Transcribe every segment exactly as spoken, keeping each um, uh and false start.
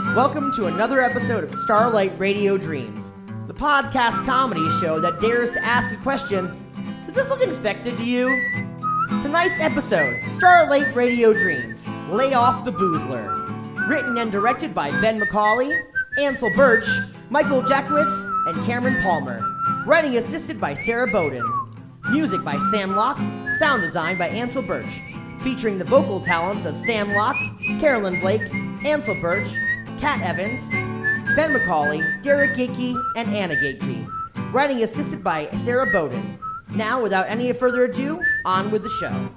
Welcome to another episode of Starlight Radio Dreams, the podcast comedy show that dares to ask the question, does this look infected to you? Tonight's episode, Starlight Radio Dreams, Lay Off the Boozler. Written and directed by Ben McCauley, Ansel Birch, Michael Jackowitz, and Cameron Palmer. Writing assisted by Sarah Bowden. Music by Sam Locke, sound design by Ansel Birch. Featuring the vocal talents of Sam Locke, Carolyn Blake, Ansel Birch, Kat Evans, Ben McCauley, Derek Gateke, and Anna Gateke. Writing assisted by Sarah Bowden. Now, without any further ado, on with the show.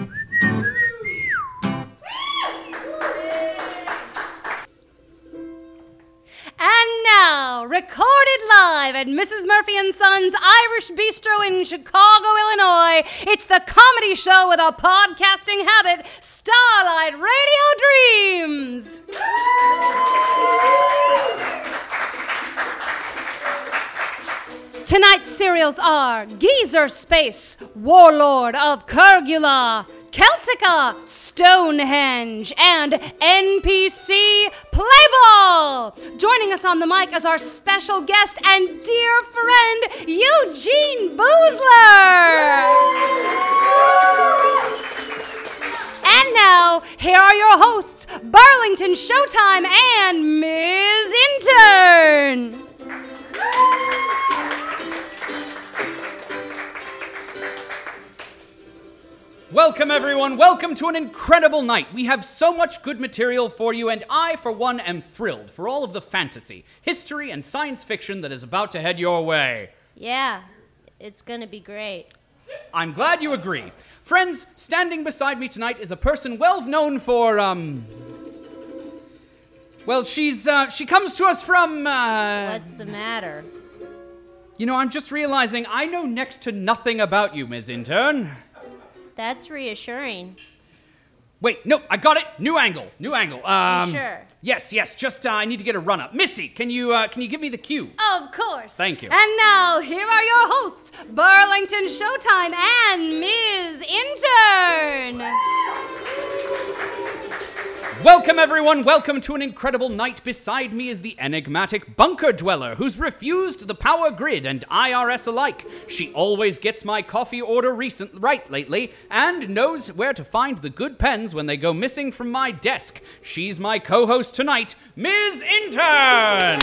And now, recorded live at Missus Murphy and Sons Irish Bistro in Chicago, Illinois, it's the comedy show with a podcasting habit, Starlight Radio Dreams! Tonight's serials are Geezer Space, Warlord of Kurgula, Celtica, Stonehenge, and N P C Playball! Joining us on the mic is our special guest and dear friend, Eugene Boozler! And now, here are your hosts, Burlington Showtime and Miz Intern! Welcome, everyone. Welcome to an incredible night. We have so much good material for you, and I, for one, am thrilled for all of the fantasy, history, and science fiction that is about to head your way. Yeah, it's gonna be great. I'm glad you agree. Friends, standing beside me tonight is a person well known for, um... Well, she's, uh, she comes to us from, uh... What's the matter? You know, I'm just realizing I know next to nothing about you, Miz Intern. That's reassuring. Wait, no, I got it. New angle, new angle. Um, you sure? Yes, yes. Just uh, I need to get a run up. Missy, can you uh, can you give me the cue? Of course. Thank you. And now, here are your hosts, Burlington Showtime and Miz Intern. Welcome, everyone. Welcome to an incredible night. Beside me is the enigmatic bunker dweller who's refused the power grid and I R S alike. She always gets my coffee order recent right lately and knows where to find the good pens when they go missing from my desk. She's my co-host tonight, Miz Intern.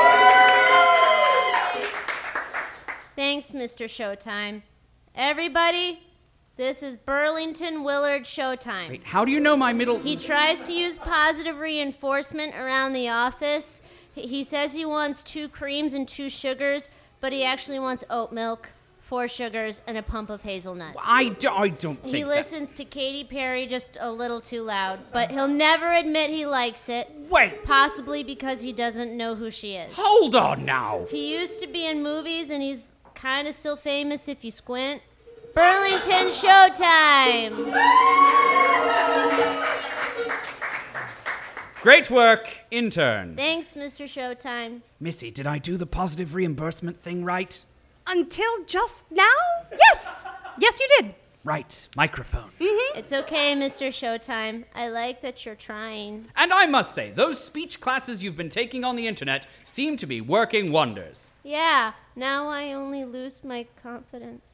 Thanks, Mister Showtime. Everybody, this is Burlington Willard Showtime. Wait, how do you know my middle... He tries to use positive reinforcement around the office. He says he wants two creams and two sugars, but he actually wants oat milk, four sugars, and a pump of hazelnut. I, do, I don't think He that... listens to Katy Perry just a little too loud, but he'll never admit he likes it. Wait! Possibly because he doesn't know who she is. Hold on now! He used to be in movies, and he's kind of still famous if you squint. Burlington Showtime! Great work, Intern. Thanks, Mister Showtime. Missy, did I do the positive reimbursement thing right? Until just now? Yes! Yes, you did. Right, microphone. Mm-hmm. It's okay, Mister Showtime. I like that you're trying. And I must say, those speech classes you've been taking on the internet seem to be working wonders. Yeah, now I only lose my confidence.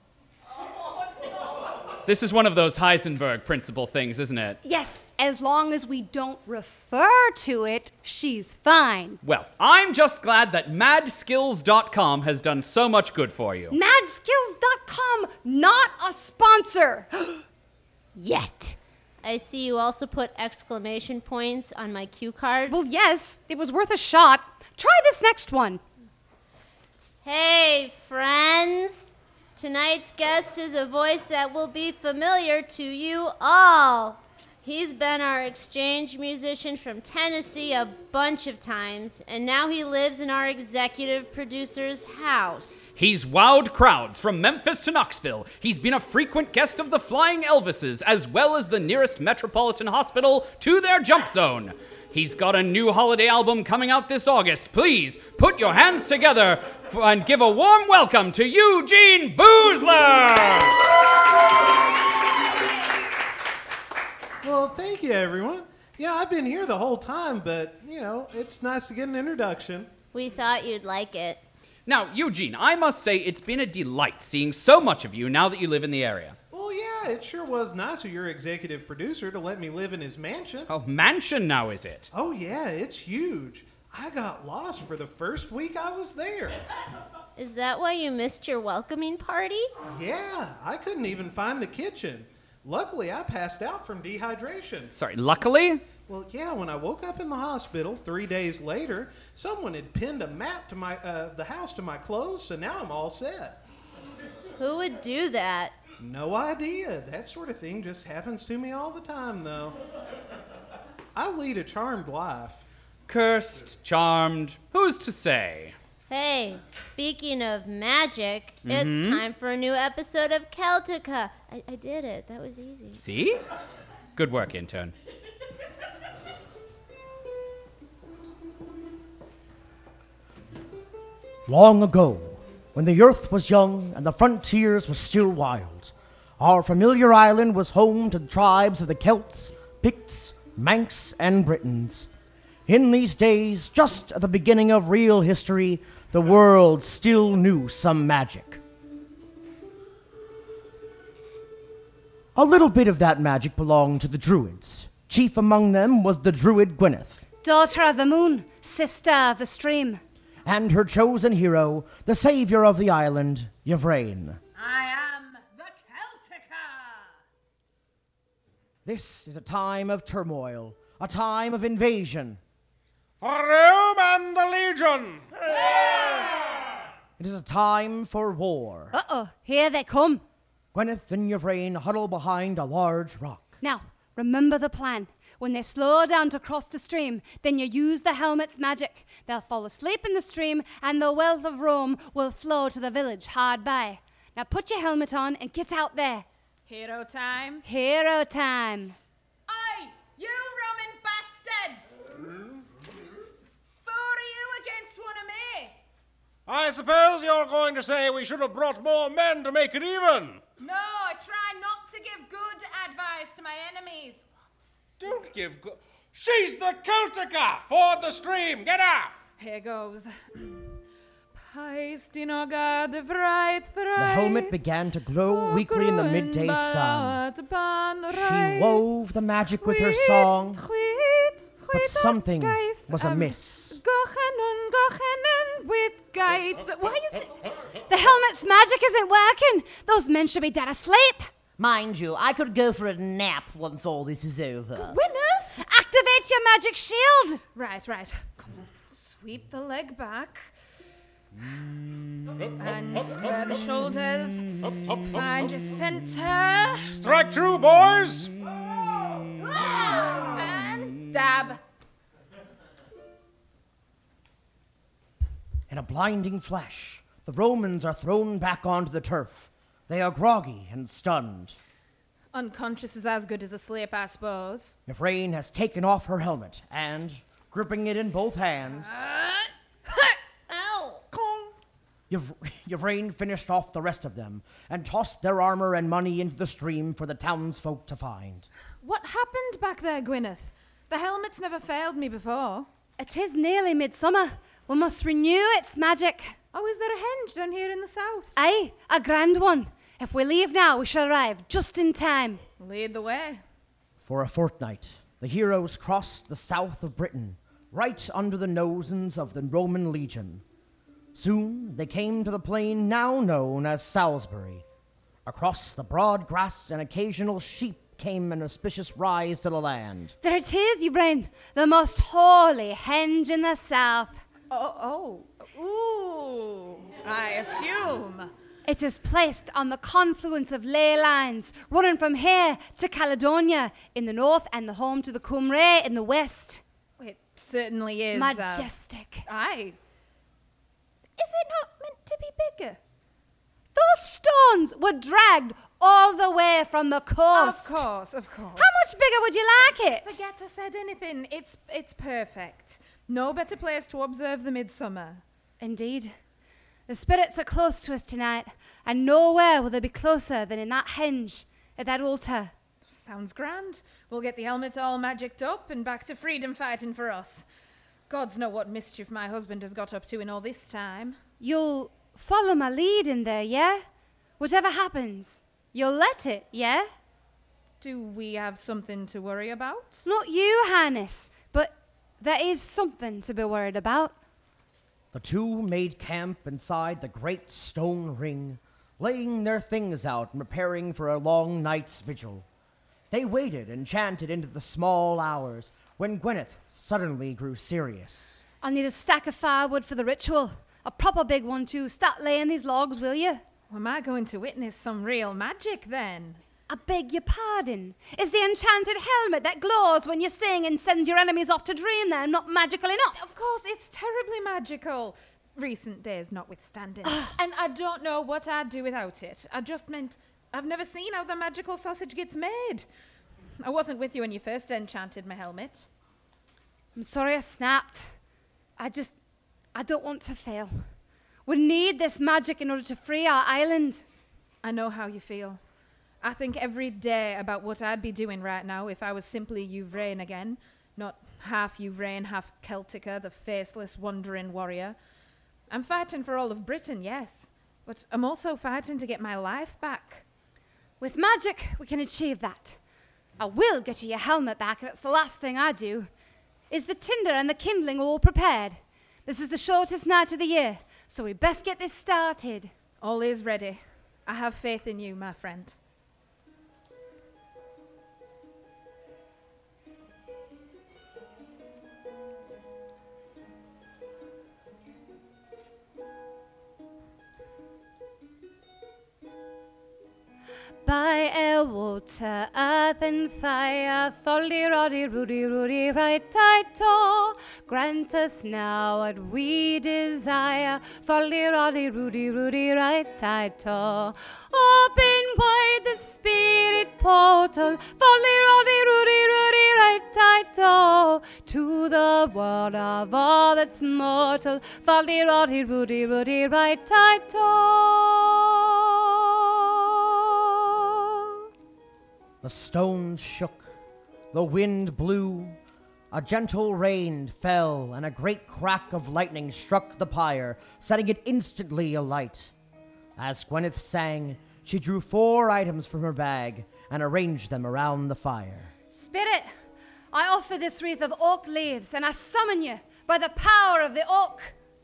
This is one of those Heisenberg principle things, isn't it? Yes, as long as we don't refer to it, she's fine. Well, I'm just glad that mad skills dot com has done so much good for you. mad skills dot com, not a sponsor. Yet. I see you also put exclamation points on my cue cards. Well, yes, it was worth a shot. Try this next one. Hey, friends. Tonight's guest is a voice that will be familiar to you all. He's been our exchange musician from Tennessee a bunch of times, and now he lives in our executive producer's house. He's wowed crowds from Memphis to Knoxville. He's been a frequent guest of the Flying Elvises, as well as the nearest metropolitan hospital to their jump zone. He's got a new holiday album coming out this August. Please put your hands together for, and give a warm welcome to Eugene Boozler! Well, thank you, everyone. Yeah, I've been here the whole time, but, you know, it's nice to get an introduction. We thought you'd like it. Now, Eugene, I must say it's been a delight seeing so much of you now that you live in the area. Well, yeah, it sure was nice of your executive producer to let me live in his mansion. Oh, mansion now, is it? Oh, yeah, it's huge. I got lost for the first week I was there. Is that why you missed your welcoming party? Yeah, I couldn't even find the kitchen. Luckily, I passed out from dehydration. Sorry, luckily? Well, yeah, when I woke up in the hospital three days later, someone had pinned a map to my uh, the house to my clothes, so now I'm all set. Who would do that? No idea. That sort of thing just happens to me all the time, though. I lead a charmed life. Cursed, charmed, who's to say? Hey, speaking of magic, Mm-hmm. it's time for a new episode of Celtica. I, I did it. That was easy. See? Good work, intern. Long ago, when the earth was young and the frontiers were still wild, our familiar island was home to the tribes of the Celts, Picts, Manx, and Britons. In these days, just at the beginning of real history, the world still knew some magic. A little bit of that magic belonged to the Druids. Chief among them was the Druid Gwyneth, Daughter of the moon, sister of the stream. and her chosen hero, the savior of the island, Yvraine. I am the Celtica! This is a time of turmoil, a time of invasion. For Rome and the Legion! It is a time for war. Uh-oh, here they come. Gwyneth and Yvraine huddle behind a large rock. Now, remember the plan. When they slow down to cross the stream, then you use the helmet's magic. They'll fall asleep in the stream, and the wealth of Rome will flow to the village hard by. Now put your helmet on and get out there. Hero time. Hero time. Oi, you Roman bastards! Four of you against one of me. I suppose you're going to say we should have brought more men to make it even. No, I try not to give good advice to my enemies. Don't give go- She's the Celtica! Ford the stream, get her! Here goes. The The helmet began to glow weakly in the midday sun. She wove the magic with her song, but something was amiss. Why is it? The helmet's magic isn't working. Those men should be dead asleep. Mind you, I could go for a nap once all this is over. Gwyneth, activate your magic shield. Right, right. Come on. Sweep the leg back. And square the shoulders. Find your center. Strike true, boys! And dab. In a blinding flash, the Romans are thrown back onto the turf. They are groggy and stunned. Unconscious is as good as asleep, I suppose. Yvraine has taken off her helmet and, gripping it in both hands, Ow! Yv- Yvraine finished off the rest of them and tossed their armor and money into the stream for the townsfolk to find. What happened back there, Gwyneth? The helmet's never failed me before. It is nearly midsummer. We must renew its magic. Oh, is there a henge down here in the south? Aye, a grand one. If we leave now, we shall arrive just in time. Lead the way. For a fortnight, the heroes crossed the south of Britain, right under the noses of the Roman legion. Soon they came to the plain now known as Salisbury. Across the broad grass and occasional sheep came an auspicious rise to the land. There it is, Yvraine, the most holy henge in the south. Oh, oh. Ooh, I assume. It is placed on the confluence of ley lines, running from here to Caledonia in the north and the home to the Cymru in the west. It certainly is. Majestic. Uh, aye. Is it not meant to be bigger? Those stones were dragged all the way from the coast. Of course, of course. How much bigger would you like it? Forget I said anything. It's it's perfect. No better place to observe the midsummer. Indeed. The spirits are close to us tonight, and nowhere will they be closer than in that henge, at that altar. Sounds grand. We'll get the helmet all magicked up and back to freedom fighting for us. Gods know what mischief my husband has got up to in all this time. You'll follow my lead in there, yeah? Whatever happens, you'll let it, yeah? Do we have something to worry about? Not you, Highness, but there is something to be worried about. The two made camp inside the great stone ring, laying their things out and preparing for a long night's vigil. They waited and chanted into the small hours when Gwyneth suddenly grew serious. I'll need a stack of firewood for the ritual. A proper big one, too. Start laying these logs, will you? Am I going to witness some real magic, then? I beg your pardon. Is the enchanted helmet that glows when you sing and sends your enemies off to dream there not magical enough? Of course, it's terribly magical. Recent days notwithstanding. And I don't know what I'd do without it. I just meant I've never seen how the magical sausage gets made. I wasn't with you when you first enchanted my helmet. I'm sorry I snapped. I just... I don't want to fail. We need this magic in order to free our island. I know how you feel. I think every day about what I'd be doing right now if I was simply Yvraine again, not half Yvraine, half Celtica, the faceless, wandering warrior. I'm fighting for all of Britain, yes, but I'm also fighting to get my life back. With magic, we can achieve that. I will get you your helmet back if it's the last thing I do. Is the tinder and the kindling all prepared? This is the shortest night of the year, so we best get this started. All is ready. I have faith in you, my friend. By air, water, earth, and fire, folly, roddy, rudy, rudy, right, tight, toe. Grant us now what we desire. Folly, roddy, rudy, rudy, right, tight, toe. Open wide the spirit portal. Folly, roddy, rudy, rudy, right, tight, toe. To the world of all that's mortal. Folly, roddy, rudy, rudy, right, tight, toe. The stones shook, the wind blew, a gentle rain fell, and a great crack of lightning struck the pyre, setting it instantly alight. As Gwyneth sang, she drew four items from her bag and arranged them around the fire. Spirit, I offer this wreath of oak leaves, and I summon you by the power of the oak.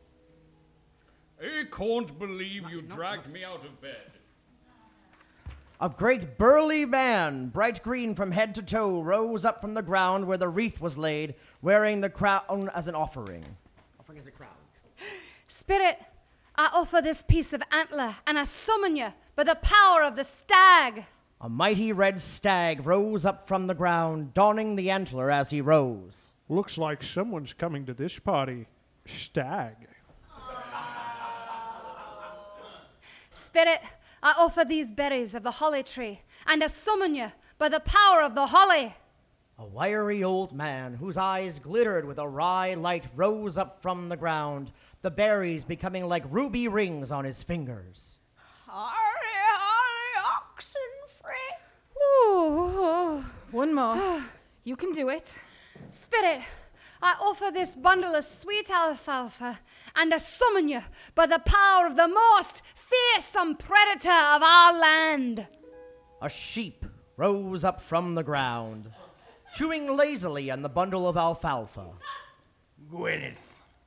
I can't believe you dragged me out of bed. A great burly man, bright green from head to toe, rose up from the ground where the wreath was laid, wearing the crown as an offering. Offering as a crown. Spirit, I offer this piece of antler, and I summon you by the power of the stag. A mighty red stag rose up from the ground, donning the antler as he rose. Looks like someone's coming to this party. Stag. Spirit, I offer these berries of the holly tree, and I summon you by the power of the holly. A wiry old man, whose eyes glittered with a wry light, rose up from the ground, the berries becoming like ruby rings on his fingers. Harry, Harry, oxen free. Ooh, one more. You can do it. Spirit, I offer this bundle of sweet alfalfa, and I summon you by the power of the most fearsome predator of our land. A sheep rose up from the ground, chewing lazily on the bundle of alfalfa. Gwyneth.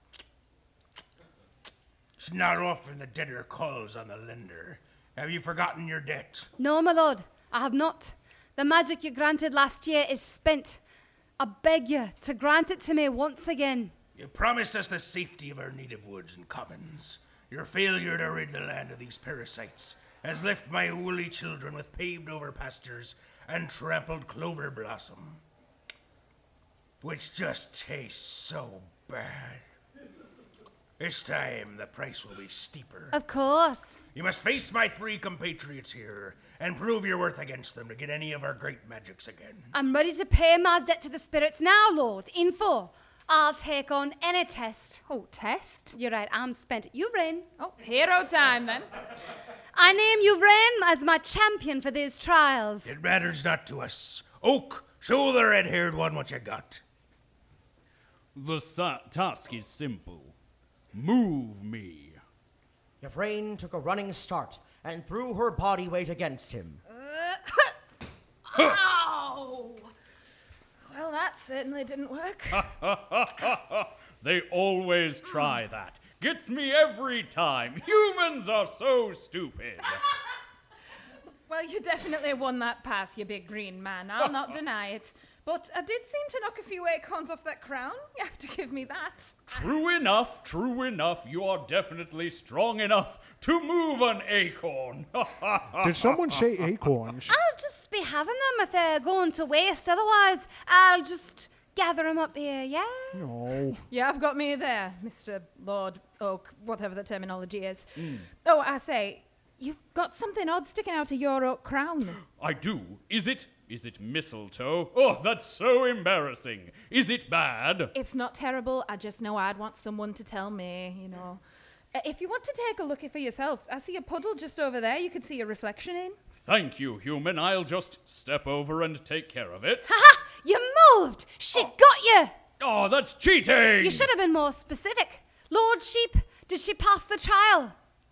It's not often the debtor calls on the lender. Have you forgotten your debt? No, my lord, I have not. The magic you granted last year is spent. I beg you to grant it to me once again. You promised us the safety of our native woods and commons. Your failure to rid the land of these parasites has left my woolly children with paved-over pastures and trampled clover blossom, which just tastes so bad. This time, the price will be steeper. Of course. You must face my three compatriots here and prove your worth against them to get any of our great magics again. I'm ready to pay my debt to the spirits now, Lord, in full. I'll take on any test. Oh, test? You're right, I'm spent. Yvraine. Oh, hero time, then. I name Yvraine as my champion for these trials. It matters not to us. Oak, show the red-haired one what you got. The sa- task is simple. Move me. Yvrain took a running start and threw her body weight against him. Ow! Well, that certainly didn't work. They always try that. Gets me every time. Humans are so stupid. Well, you definitely won that pass, you big green man. I'll not deny it. But I did seem to knock a few acorns off that crown. You have to give me that. True enough, true enough. You are definitely strong enough to move an acorn. Did someone say acorns? I'll just be having them if they're going to waste. Otherwise, I'll just gather them up here, yeah? No. Yeah, I've got me there, Mister Lord Oak, whatever the terminology is. Mm. Oh, I say, you've got something odd sticking out of your oak crown. I do. Is it? Is it mistletoe? Oh, that's so embarrassing. Is it bad? It's not terrible. I just know I'd want someone to tell me, you know. Uh, if you want to take a look for yourself, I see a puddle just over there you could see a reflection in. Thank you, human. I'll just step over and take care of it. Ha ha! You moved! She oh. got you! Oh, that's cheating! You should have been more specific. Lord Sheep, did she pass the trial?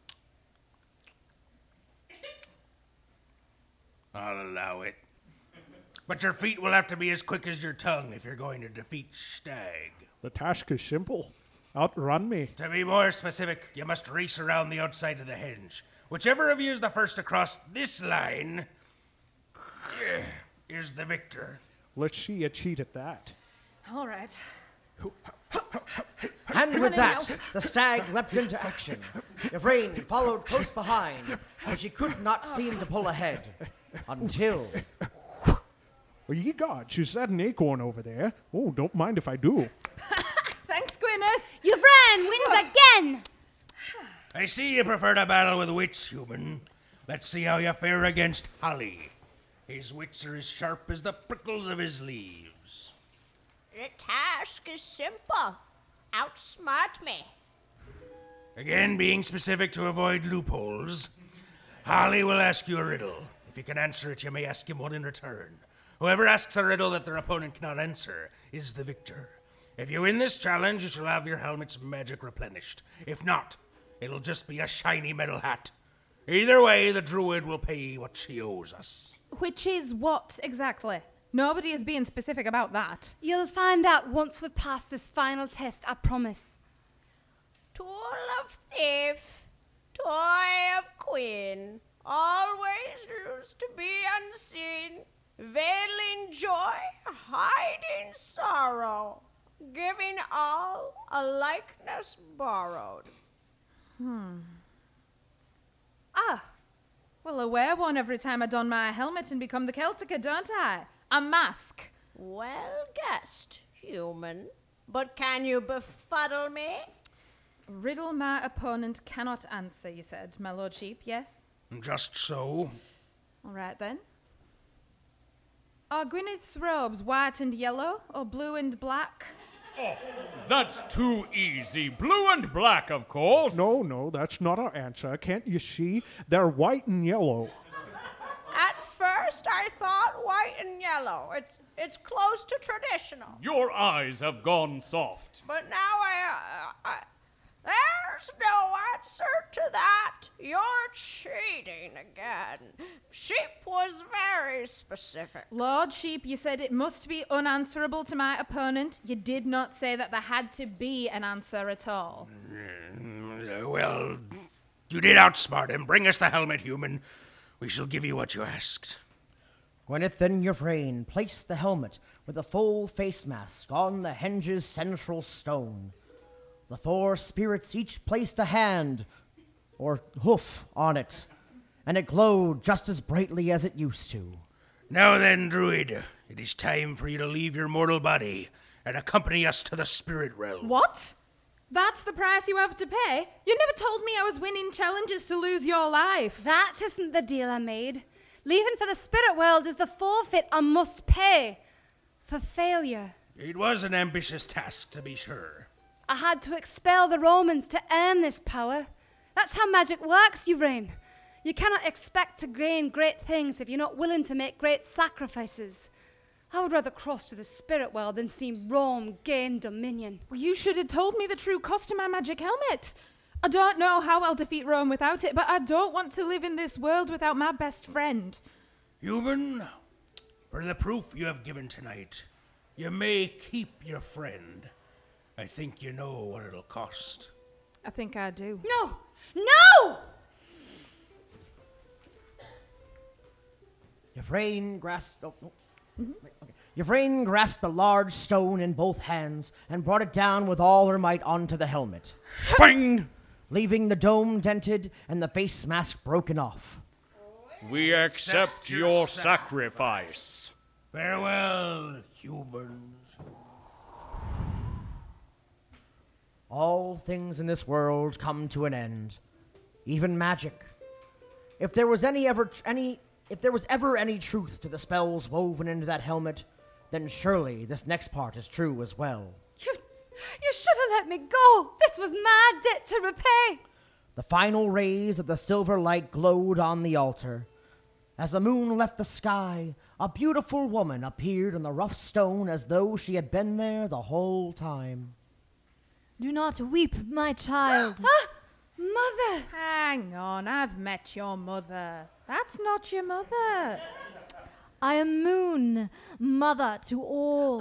I'll allow it. But your feet will have to be as quick as your tongue if you're going to defeat Stag. The task is simple. Outrun me. To be more specific, you must race around the outside of the henge. Whichever of you is the first to cross this line is the victor. Let's see you cheat at that. All right. And with that, the stag leapt into action. Yvrain followed close behind, but she could not seem to pull ahead. Until... Well, ye gods, is that an acorn over there? Oh, don't mind if I do. Thanks, Gwyneth. Yvrain wins again! I see you prefer to battle with wits, human. Let's see how you fare against Holly. His wits are as sharp as the prickles of his leaves. The task is simple. Outsmart me. Again, being specific to avoid loopholes, Holly will ask you a riddle. If you can answer it, you may ask him one in return. Whoever asks a riddle that their opponent cannot answer is the victor. If you win this challenge, you shall have your helmet's magic replenished. If not, it'll just be a shiny metal hat. Either way, the druid will pay what she owes us. Which is what, exactly? Nobody is being specific about that. You'll find out once we've passed this final test, I promise. Tool of thief, toy of queen, always used to be unseen, veiling joy, hiding sorrow, giving all a likeness borrowed. Hmm. Ah, well, I wear one every time I don my helmet and become the Celtica, don't I? A mask. Well guessed, human. But can you befuddle me? Riddle my opponent cannot answer, you said, my Lord Sheep, yes? Just so. All right, then. Are Gwyneth's robes white and yellow, or blue and black? Oh, that's too easy. Blue and black, of course. No, no, that's not our answer. Can't you see? They're white and yellow. At first, I thought white and yellow. It's it's close to traditional. Your eyes have gone soft. But now I, uh, I there's no answer to that. You're cheating again. Sheep was very specific. Lord Sheep, you said it must be unanswerable to my opponent. You did not say that there had to be an answer at all. Mm, well, you did outsmart him. Bring us the helmet, human. We shall give you what you asked. Gwyneth and Yvrain placed the helmet with a full face mask on the henge's central stone. The four spirits each placed a hand, or hoof, on it, and it glowed just as brightly as it used to. Now then, druid, it is time for you to leave your mortal body and accompany us to the spirit realm. What? That's the price you have to pay? You never told me I was winning challenges to lose your life. That isn't the deal I made. Leaving for the spirit world is the forfeit I must pay for failure. It was an ambitious task, to be sure. I had to expel the Romans to earn this power. That's how magic works, Yvrain. You cannot expect to gain great things if you're not willing to make great sacrifices. I would rather cross to the spirit world than see Rome gain dominion. Well, you should have told me the true cost of my magic helmet. I don't know how I'll defeat Rome without it, but I don't want to live in this world without my best friend. Human, for the proof you have given tonight, you may keep your friend. I think you know what it'll cost. I think I do. No! No! Yvrain grasped. Oh, oh. Wait, okay. Yvrain grasped a large stone in both hands and brought it down with all her might onto the helmet, Bang! leaving the dome dented and the face mask broken off. We accept your sacrifice. Farewell, humans. All things in this world come to an end, even magic. If there was any ever any if there was ever any truth to the spells woven into that helmet, then surely this next part is true as well. You, you should have let me go. This was my debt to repay. The final rays of the silver light glowed on the altar. As the moon left the sky, a beautiful woman appeared on the rough stone as though she had been there the whole time. Do not weep, my child. Ah, Mother! Hang on, I've met your mother. That's not your mother. I am Moon, mother to all.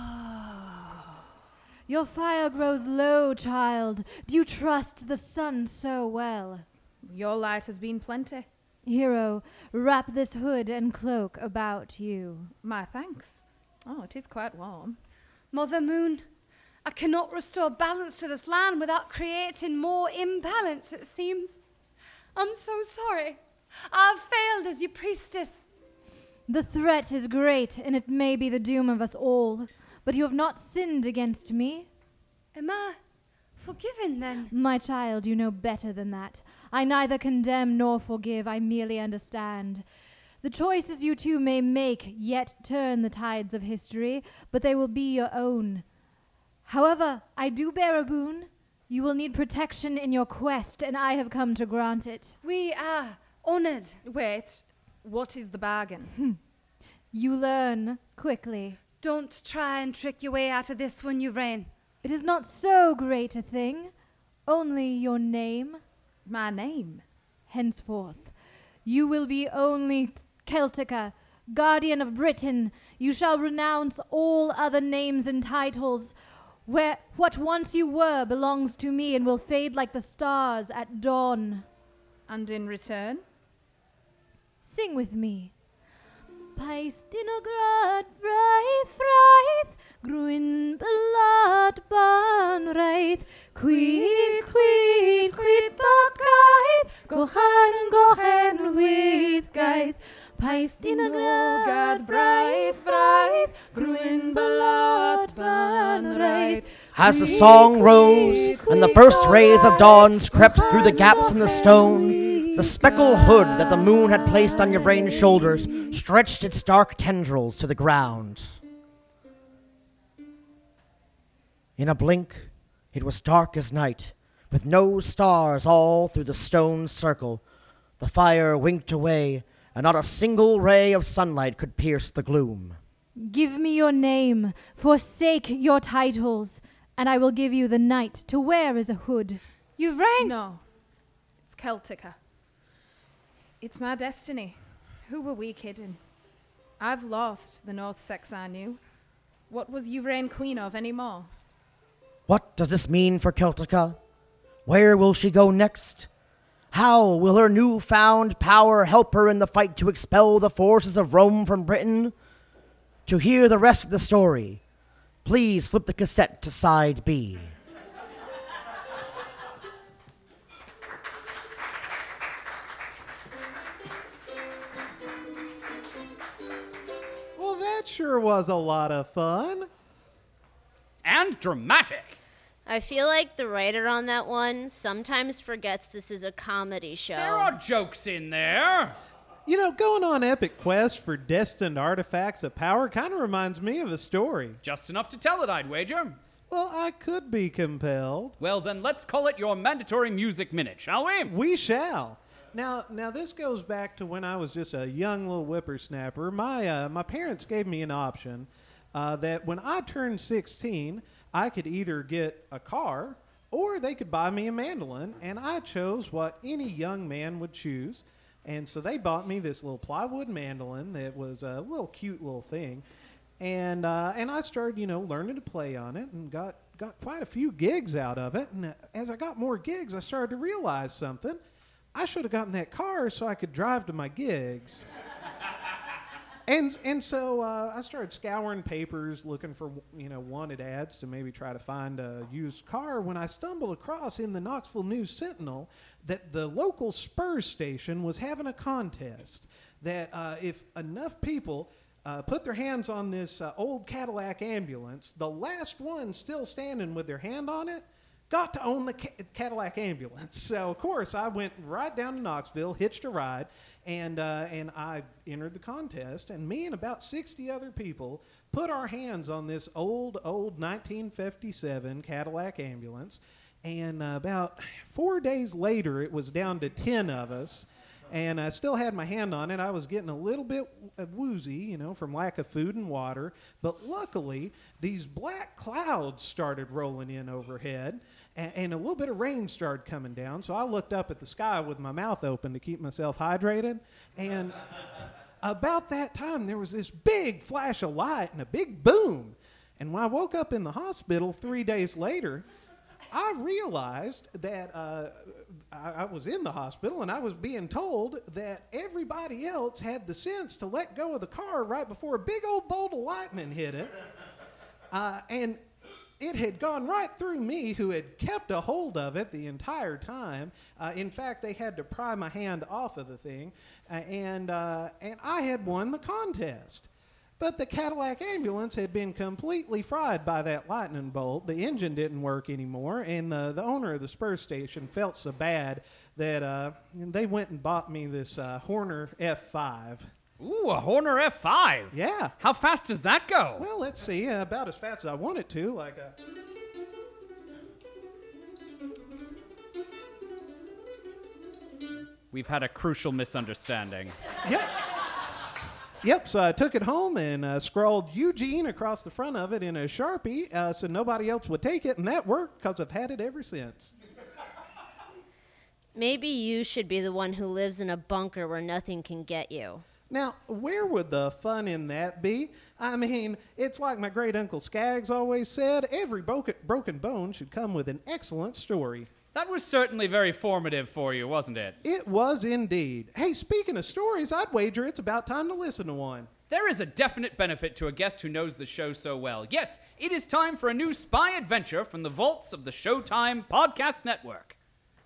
Your fire grows low, child. Do you trust the sun so well? Your light has been plenty. Hero, wrap this hood and cloak about you. My thanks. Oh, it is quite warm. Mother Moon, I cannot restore balance to this land without creating more imbalance, it seems. I'm so sorry. I've failed as your priestess. The threat is great, and it may be the doom of us all. But you have not sinned against me. Am I forgiven, then? My child, you know better than that. I neither condemn nor forgive, I merely understand. The choices you two may make yet turn the tides of history, but they will be your own. However, I do bear a boon. You will need protection in your quest, and I have come to grant it. We are honored. Wait, what is the bargain? You learn quickly. Don't try and trick your way out of this one, Yvrain. It is not so great a thing. Only your name. My name? Henceforth, you will be only Celtica, guardian of Britain. You shall renounce all other names and titles. Where what once you were belongs to me and will fade like the stars at dawn. And in return? Sing with me. Pæstinograd fræð fræð grún belad banræð Hvít, hvít, hvít og gæð Gohan, gohan við gæð Pæstinograd fræð fræð grún belad banræð As the song rose and the first rays of dawn crept through the gaps in the stone, the speckled hood that the moon had placed on Yvrain's shoulders stretched its dark tendrils to the ground. In a blink, it was dark as night, with no stars all through the stone circle. The fire winked away, and not a single ray of sunlight could pierce the gloom. Give me your name, forsake your titles, and I will give you the night to wear as a hood. Yvrain! No, it's Celtica. It's my destiny. Who were we kidding? I've lost the North sex I knew. What was Yvrain queen of anymore? What does this mean for Celtica? Where will she go next? How will her newfound power help her in the fight to expel the forces of Rome from Britain? To hear the rest of the story, please flip the cassette to side B. Well, that sure was a lot of fun. And dramatic. I feel like the writer on that one sometimes forgets this is a comedy show. There are jokes in there. You know, going on epic quests for destined artifacts of power kind of reminds me of a story. Just enough to tell it, I'd wager. Well, I could be compelled. Well, then let's call it your mandatory music minute, shall we? We shall. Now, now this goes back to when I was just a young little whippersnapper. My uh, my parents gave me an option uh, that when I turned sixteen, I could either get a car or they could buy me a mandolin, and I chose what any young man would choose. And so they bought me this little plywood mandolin that was a little cute little thing, and uh, and I started, you know, learning to play on it, and got got quite a few gigs out of it. And as I got more gigs, I started to realize something. I should have gotten that car so I could drive to my gigs. and and so uh, I started scouring papers, looking for, you know, wanted ads to maybe try to find a used car, when I stumbled across in the Knoxville News Sentinel that the local Spurs station was having a contest that uh, if enough people uh, put their hands on this uh, old Cadillac ambulance, the last one still standing with their hand on it got to own the ca- Cadillac ambulance. So, of course, I went right down to Knoxville, hitched a ride, and uh, and I entered the contest. And me and about sixty other people put our hands on this old, old nineteen fifty-seven Cadillac ambulance. And uh, about four days later, it was down to ten of us. And I still had my hand on it. I was getting a little bit woozy, you know, from lack of food and water. But luckily, these black clouds started rolling in overhead, and, and a little bit of rain started coming down. So I looked up at the sky with my mouth open to keep myself hydrated. And about that time, there was this big flash of light and a big boom. And when I woke up in the hospital three days later, I realized that uh, I, I was in the hospital, and I was being told that everybody else had the sense to let go of the car right before a big old bolt of lightning hit it. Uh, and it had gone right through me, who had kept a hold of it the entire time. Uh, in fact, they had to pry my hand off of the thing, uh, and uh, and I had won the contest. But the Cadillac ambulance had been completely fried by that lightning bolt. The engine didn't work anymore, and the, the owner of the Spurs station felt so bad that uh, they went and bought me this uh, Horner F five. Ooh, a Horner F five? Yeah. How fast does that go? Well, let's see. Uh, about as fast as I want it to. Like a... We've had a crucial misunderstanding. Yep. Yep, so I took it home and uh, scrawled Eugene across the front of it in a Sharpie uh, so nobody else would take it, and that worked because I've had it ever since. Maybe you should be the one who lives in a bunker where nothing can get you. Now, where would the fun in that be? I mean, it's like my great-uncle Skaggs always said, every broken, broken bone should come with an excellent story. That was certainly very formative for you, wasn't it? It was indeed. Hey, speaking of stories, I'd wager it's about time to listen to one. There is a definite benefit to a guest who knows the show so well. Yes, it is time for a new spy adventure from the vaults of the Showtime Podcast Network.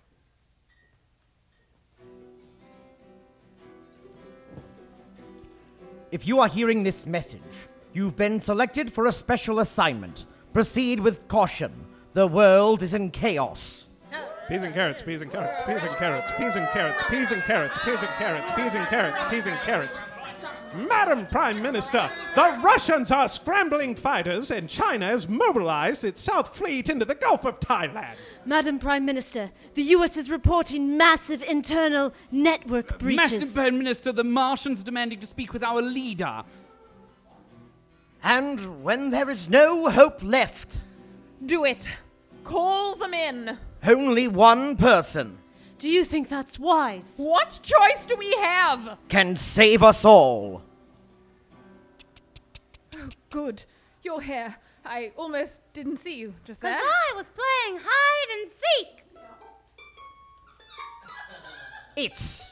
If you are hearing this message, you've been selected for a special assignment. Proceed with caution. The world is in chaos. Peas and carrots, peas and carrots, peas and carrots, peas and carrots, peas and carrots, peas and carrots, peas and carrots, peas and carrots. Madam Prime Minister, the Russians are scrambling fighters, and China has mobilized its South Fleet into the Gulf of Thailand. Madam Prime Minister, the U S is reporting massive internal network breaches. Massive Prime Minister, the Martians demanding to speak with our leader. And when there is no hope left, Do it. Call them in. only one person Do you think that's wise? What choice do we have? can save us all. Oh, good. You're here. I almost didn't see you just there. Because I was playing hide and seek. It's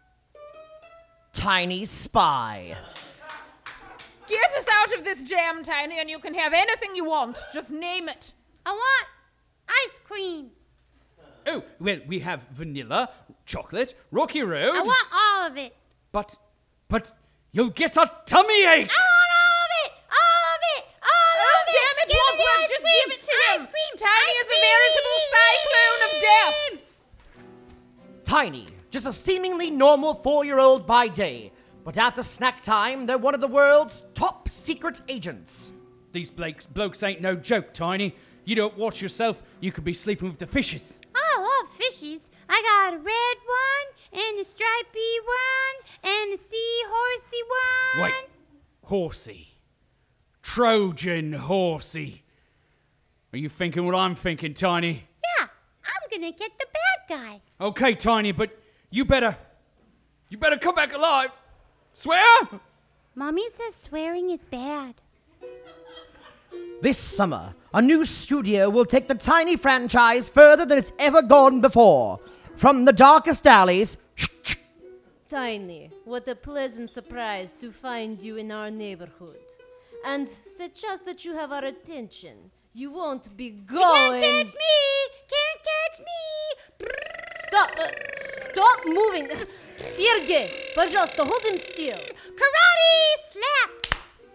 Tiny Spy. Get us out of this jam, Tiny, and you can have anything you want. Just name it. I want ice cream. Oh, well, we have vanilla, chocolate, Rocky Road. I want all of it. But, but, you'll get a tummy ache! I want all of it! All of it! All Oh, of it! damn it, Give me the Wadsworth, ice just cream! give it to ice him. Cream, Tiny ice is a veritable cyclone of death. Tiny, just a seemingly normal four-year-old by day. But after snack time, they're one of the world's top secret agents. These blokes, blokes ain't no joke, Tiny. You don't watch yourself, you could be sleeping with the fishes. I love fishies. I got a red one and a stripy one, and a seahorsey one. Wait, horsey. Trojan horsey. Are you thinking what I'm thinking, Tiny? Yeah, I'm gonna get the bad guy. Okay, Tiny, but you better... You better come back alive. Swear? Mommy says swearing is bad. This summer, a new studio will take the Tiny franchise further than it's ever gone before. From the darkest alleys... Tiny, what a pleasant surprise to find you in our neighborhood. And such as that you have our attention. You won't be going... You can't catch me! Can't catch me! Stop! Uh, stop moving! Sergey, пожалуйста, hold him still. Karate slap!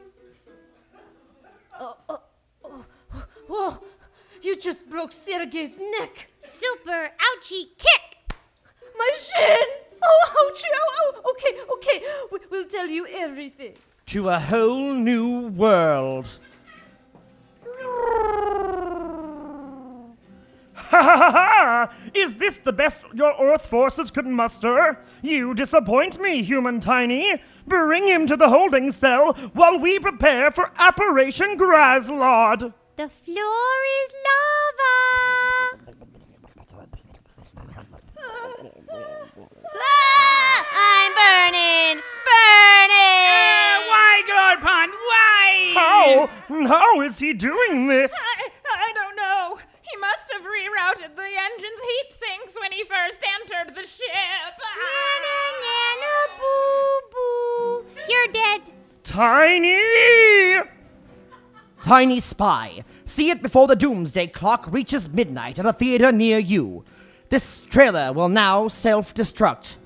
Oh, oh, oh, oh, you just broke Sergey's neck. Super ouchie kick! My shin! Oh, ouchie! Oh, oh, okay, okay. We, we'll tell you everything. To a whole new world. Ha ha ha ha! Is this the best your Earth forces could muster? You disappoint me, human Tiny. Bring him to the holding cell while we prepare for Operation Graslord. The floor is lava! I'm burning! Burning! Uh, why, Glorpond? Why? How? How is he doing this? I, I don't know. He must have rerouted the engine's heat sinks when he first entered the ship. Nana, nana, boo, boo. You're dead. Tiny! Tiny Spy. See it before the doomsday clock reaches midnight at a theater near you. This trailer will now self-destruct.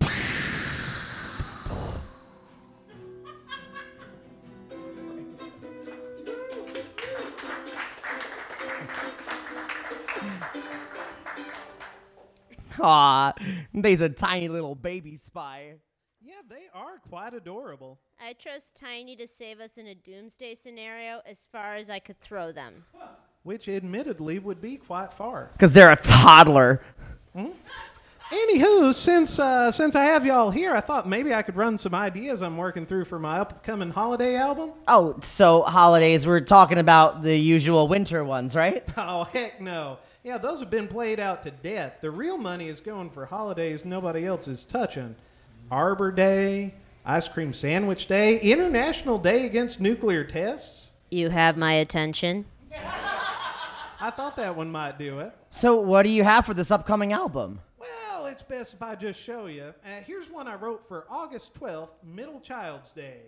Aw, they's a tiny little baby spy. Yeah, they are quite adorable. I trust Tiny to save us in a doomsday scenario as far as I could throw them. Which admittedly would be quite far. Because they're a toddler. Hmm? Anywho, since uh, since I have y'all here, I thought maybe I could run some ideas I'm working through for my upcoming holiday album. Oh, so holidays, we're talking about the usual winter ones, right? Oh, heck no. Yeah, those have been played out to death. The real money is going for holidays nobody else is touching. Arbor Day, Ice Cream Sandwich Day, International Day Against Nuclear Tests. You have my attention. I thought that one might do it. So what do you have for this upcoming album? Well, it's best if I just show you. Uh, here's one I wrote for August twelfth, Middle Child's Day.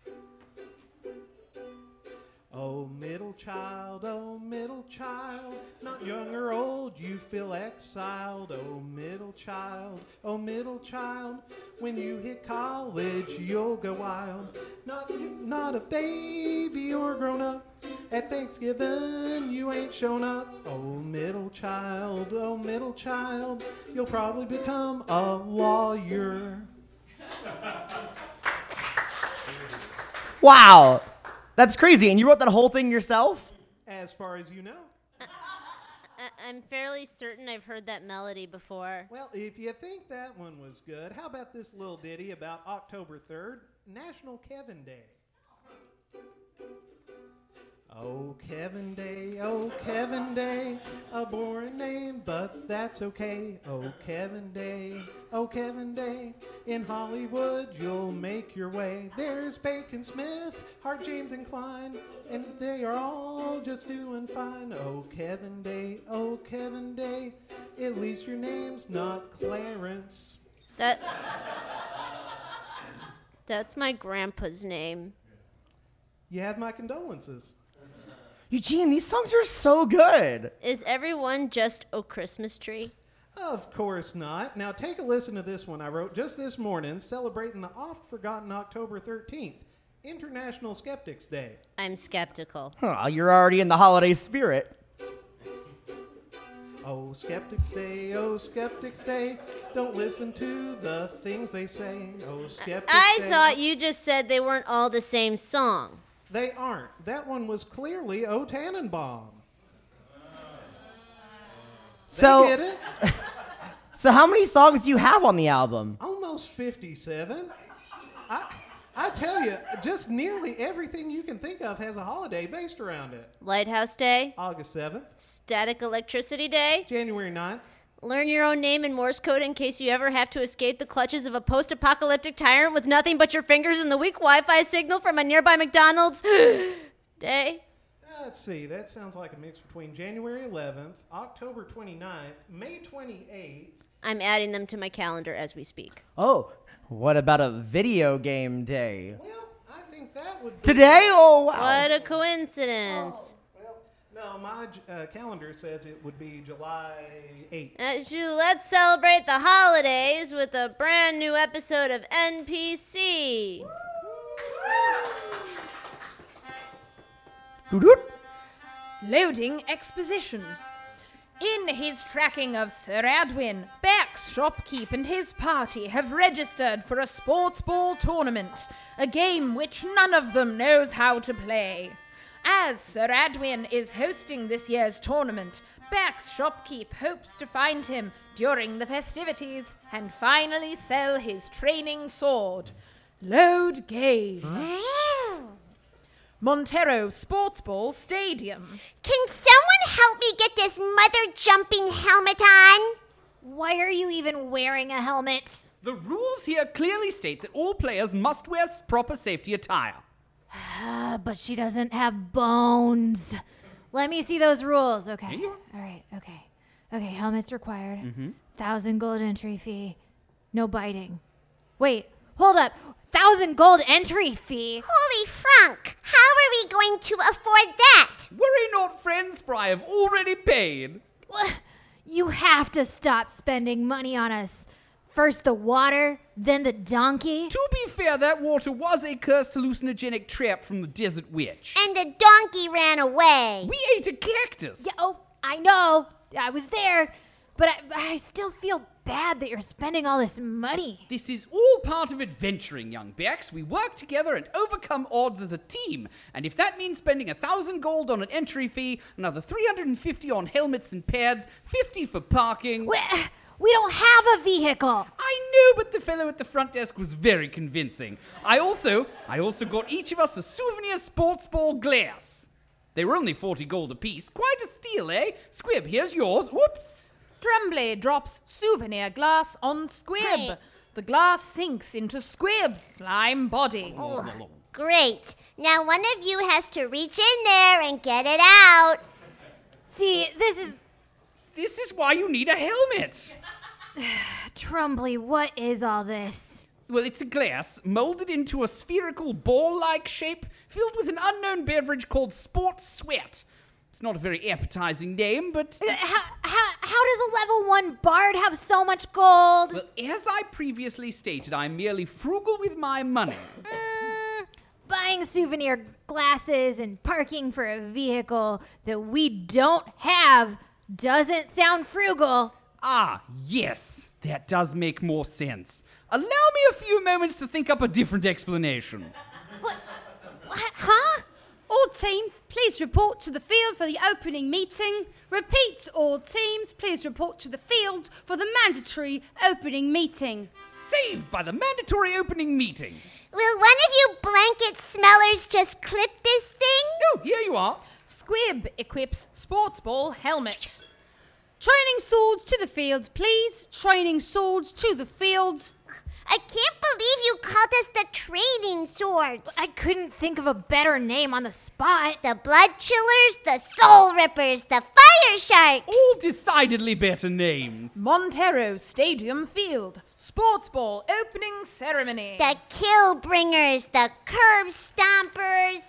Oh, middle child, oh, middle child, not young or old, you feel exiled. Oh, middle child, oh, middle child, when you hit college, you'll go wild. Not, not a baby or grown up, at Thanksgiving you ain't shown up. Oh, middle child, oh, middle child, you'll probably become a lawyer. Wow. That's crazy. And you wrote that whole thing yourself? As far as you know. I- I'm fairly certain I've heard that melody before. Well, if you think that one was good, how about this little ditty about October third, National Kevin Day? Oh, Kevin Day, oh, Kevin Day, a boring name, but that's okay. Oh, Kevin Day, oh, Kevin Day, in Hollywood you'll make your way. There's Bacon Smith, Hart, James, and Klein, and they are all just doing fine. Oh, Kevin Day, oh, Kevin Day, at least your name's not Clarence. That... That's my grandpa's name. You have my condolences. Eugene, these songs are so good. Is everyone just a Christmas tree? Of course not. Now take a listen to this one I wrote just this morning, celebrating the oft-forgotten October thirteenth, International Skeptics Day. I'm skeptical. Oh, you're already in the holiday spirit. Oh, Skeptics Day, oh, Skeptics Day, don't listen to the things they say. Oh, Skeptics I Day. thought you just said they weren't all the same song. They aren't. That one was clearly O Tannenbaum. So, they get it. So how many songs do you have on the album? Almost fifty-seven. I, I tell you, just nearly everything you can think of has a holiday based around it. Lighthouse Day, August seventh, Static Electricity Day, January ninth. learn your own name in Morse code in case you ever have to escape the clutches of a post-apocalyptic tyrant with nothing but your fingers and the weak Wi-Fi signal from a nearby McDonald's day. Let's see, that sounds like a mix between January eleventh, October twenty-ninth, May twenty-eighth. I'm adding them to my calendar as we speak. Oh, what about a video game day? Well, I think that would be... Today? Oh, wow. What a coincidence. Oh, well, no, my uh, calendar says it would be July eighth. Uh, so let's celebrate the holidays with a brand new episode of N P C. Loading exposition. In his tracking of Sir Adwin, Beck's shopkeep and his party have registered for a sports ball tournament, a game which none of them knows how to play. As Sir Adwin is hosting this year's tournament, Beck's shopkeep hopes to find him during the festivities and finally sell his training sword. Load game. Montero Sports Ball Stadium. Can someone help me get this mother jumping helmet on? Why are you even wearing a helmet? The rules here clearly state that all players must wear s- proper safety attire. But she doesn't have bones. Let me see those rules. Okay. Here you are. All right. Okay. Okay. Helmets required. Mm-hmm. Thousand gold entry fee. No biting. Wait. Hold up. Thousand gold entry fee. Holy Frank! How are we going to afford that? Worry not, friends, for I have already paid. You have to stop spending money on us. First the water, then the donkey. To be fair, that water was a cursed hallucinogenic trap from the Desert Witch. And the donkey ran away. We ate a cactus. Yeah, oh, I know. I was there. But I, I still feel bad that you're spending all this money. This is all part of adventuring, young Bex. We work together and overcome odds as a team. And if that means spending a thousand gold on an entry fee, another three hundred fifty on helmets and pads, fifty for parking. We, we don't have a vehicle. I knew, but the fellow at the front desk was very convincing. I also, I also got each of us a souvenir sports ball glass. They were only forty gold apiece. Quite a steal, eh? Squib, here's yours. Whoops. Tremblay drops souvenir glass on Squib. Hey. The glass sinks into Squib's slime body. Oh, great. Now one of you has to reach in there and get it out. See, this is... This is why you need a helmet. Trumbly, what is all this? Well, it's a glass molded into a spherical ball-like shape filled with an unknown beverage called Sports Sweat. It's not a very appetizing name, but... How, how, how does a level one bard have so much gold? Well, as I previously stated, I'm merely frugal with my money. Mm, buying souvenir glasses and parking for a vehicle that we don't have doesn't sound frugal. Ah, yes, that does make more sense. Allow me a few moments to think up a different explanation. What? What? Huh? All teams, please report to the field for the opening meeting. Repeat, all teams, please report to the field for the mandatory opening meeting. Saved by the mandatory opening meeting. Will one of you blanket smellers just clip this thing? Oh, here you are. Squib equips sports ball helmet. Training swords to the field, please. Training swords to the field. I can't believe you called us the training swords. I couldn't think of a better name on the spot. The blood chillers, the soul rippers, the fire sharks. All decidedly better names. Montero Stadium Field. Sports ball opening ceremony. The kill bringers, the curb stompers.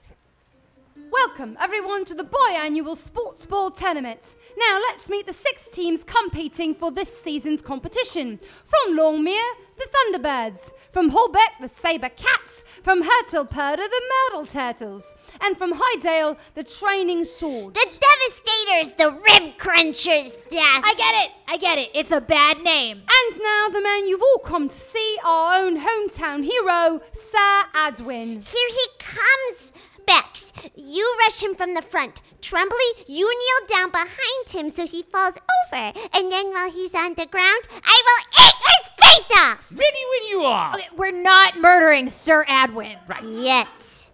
Welcome, everyone, to the biannual Sports Ball Tournament. Now, let's meet the six teams competing for this season's competition. From Longmere, the Thunderbirds. From Holbeck, the Sabre Cats. From Hurtlepurder, the Myrtle Turtles. And from Highdale, the Training Swords. The Devastators, the Rib Crunchers, the... I get it, I get it. It's a bad name. And now the man you've all come to see, our own hometown hero, Sir Adwin. Here he comes. Bex, you rush him from the front. Trumbly, you kneel down behind him so he falls over, and then while he's on the ground, I will eat his face off! Ready when you are! Okay, we're not murdering Sir Adwin. Right. Yet.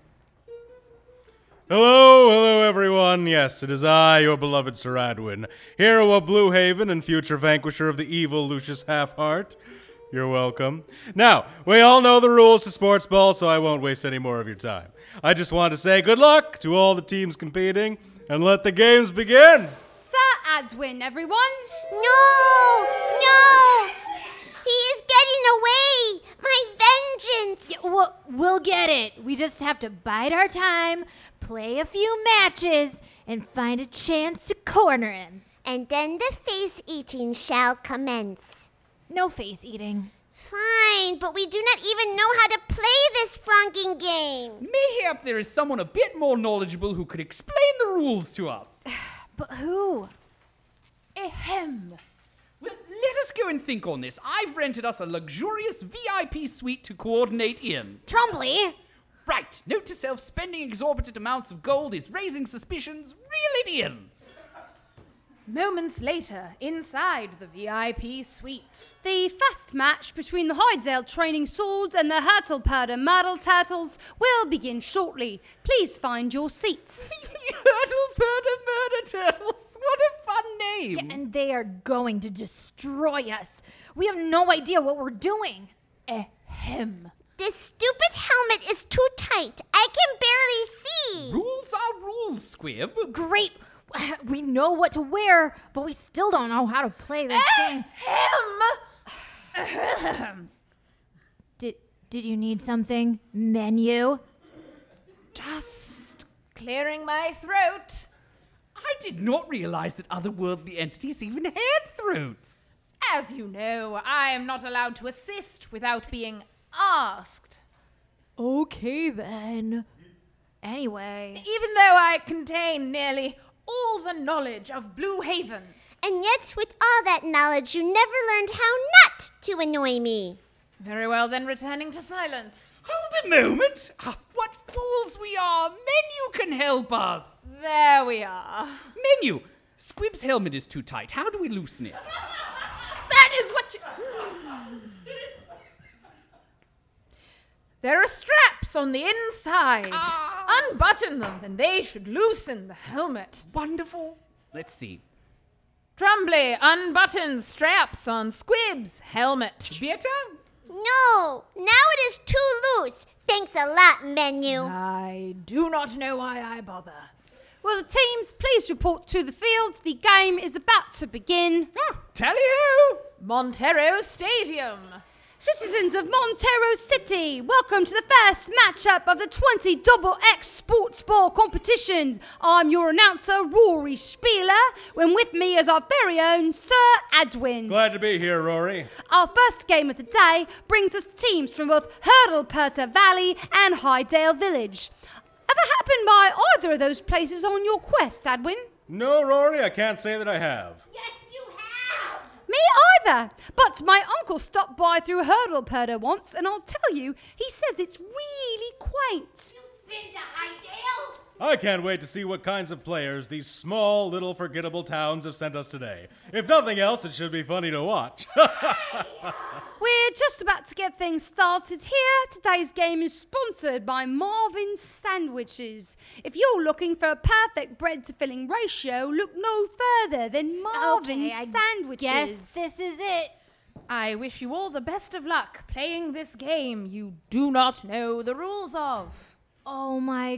Hello, hello everyone. Yes, it is I, your beloved Sir Adwin, hero of Blue Haven and future vanquisher of the evil Lucius Halfheart. You're welcome. Now, we all know the rules to sports ball, so I won't waste any more of your time. I just want to say good luck to all the teams competing, and let the games begin. Sir Adwin, everyone. No! No! He is getting away! My vengeance! Yeah, we'll, we'll get it. We just have to bide our time, play a few matches, and find a chance to corner him. And then the face eating shall commence. No face eating. Fine, but we do not even know how to play this franking game. Mayhap there is someone a bit more knowledgeable who could explain the rules to us. But who? Ahem. Well, let us go and think on this. I've rented us a luxurious V I P suite to coordinate in. Trumbly. Right. Note to self, spending exorbitant amounts of gold is raising suspicions. Reel it in. Moments later, inside the V I P suite. The first match between the Hydale Training Swords and the Hurtlepurder Myrtle Turtles will begin shortly. Please find your seats. Hurtlepurder Murder Turtles. What a fun name. Yeah, and they are going to destroy us. We have no idea what we're doing. Ahem. This stupid helmet is too tight. I can barely see. Rules are rules, Squib. Great. We know what to wear, but we still don't know how to play this game. Ahem. Did Did you need something? Menu? Just clearing my throat. I did not realize that otherworldly entities even had throats. As you know, I am not allowed to assist without being asked. Okay, then. Anyway. Even though I contain nearly all the knowledge of Blue Haven. And yet, with all that knowledge, you never learned how not to annoy me. Very well, then, returning to silence. Hold a moment. Ah, what fools we are. Menu can help us. There we are. Menu. Squib's helmet is too tight. How do we loosen it? That is what you... There are straps on the inside. Ah. Unbutton them, and they should loosen the helmet. Wonderful. Let's see. Trumbly, unbutton straps on Squib's helmet. Better? No, now it is too loose. Thanks a lot, Menu. I do not know why I bother. Will the teams please report to the field? The game is about to begin. Ah, tally-ho! Montero Stadium. Citizens of Montero City, welcome to the first matchup of the twenty Double X Sports Ball competitions. I'm your announcer, Rory Spieler, when with me is our very own Sir Adwin. Glad to be here, Rory. Our first game of the day brings us teams from both Hurtlepurter Valley and Hydale Village. Ever happened by either of those places on your quest, Adwin? No, Rory, I can't say that I have. Yes, you have. Me either. But my uncle stopped by through Hurtlepurter once, and I'll tell you, he says it's really quaint. You've been to Hydale? I can't wait to see what kinds of players these small, little, forgettable towns have sent us today. If nothing else, it should be funny to watch. We're just about to get things started here. Today's game is sponsored by Marvin's Sandwiches. If you're looking for a perfect bread-to-filling ratio, look no further than Marvin's Okay, I Sandwiches. guess this is it. I wish you all the best of luck playing this game you do not know the rules of. Oh my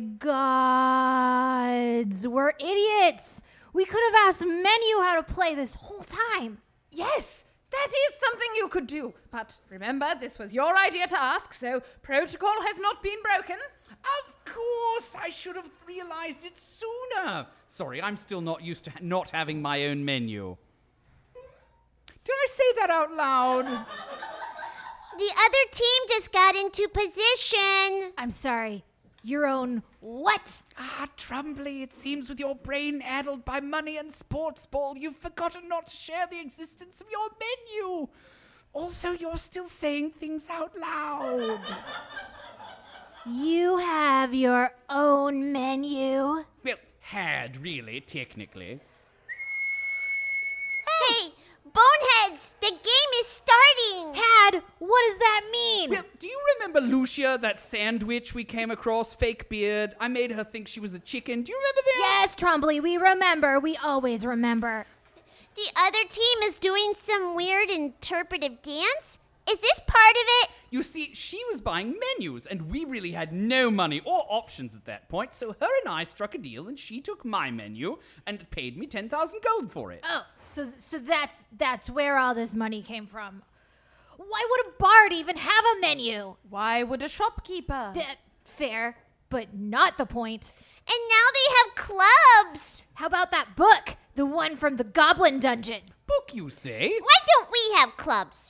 gods, we're idiots. We could have asked Menu how to play this whole time. Yes, that is something you could do. But remember, this was your idea to ask, so protocol has not been broken. Of course, I should have realized it sooner. Sorry, I'm still not used to ha- not having my own menu. Did I say that out loud? The other team just got into position. I'm sorry. Your own what? Ah, Trumbly, it seems with your brain addled by money and sports ball, you've forgotten not to share the existence of your menu. Also, you're still saying things out loud. You have your own menu? Well, had, really, technically. Hey, boneheads, the game is starting. Had, what does that mean? Well, do you remember Lucia, that sandwich we came across, fake beard? I made her think she was a chicken. Do you remember that? Yes, Trumbly, we remember. We always remember. The other team is doing some weird interpretive dance? Is this part of it? You see, she was buying menus, and we really had no money or options at that point, so her and I struck a deal, and she took my menu and paid me ten thousand gold for it. Oh, so so that's that's where all this money came from. Why would a bard even have a menu? Why would a shopkeeper? That fair, but not the point. And now they have clubs. How about that book? The one from the Goblin Dungeon. Book, you say? Why don't we have clubs?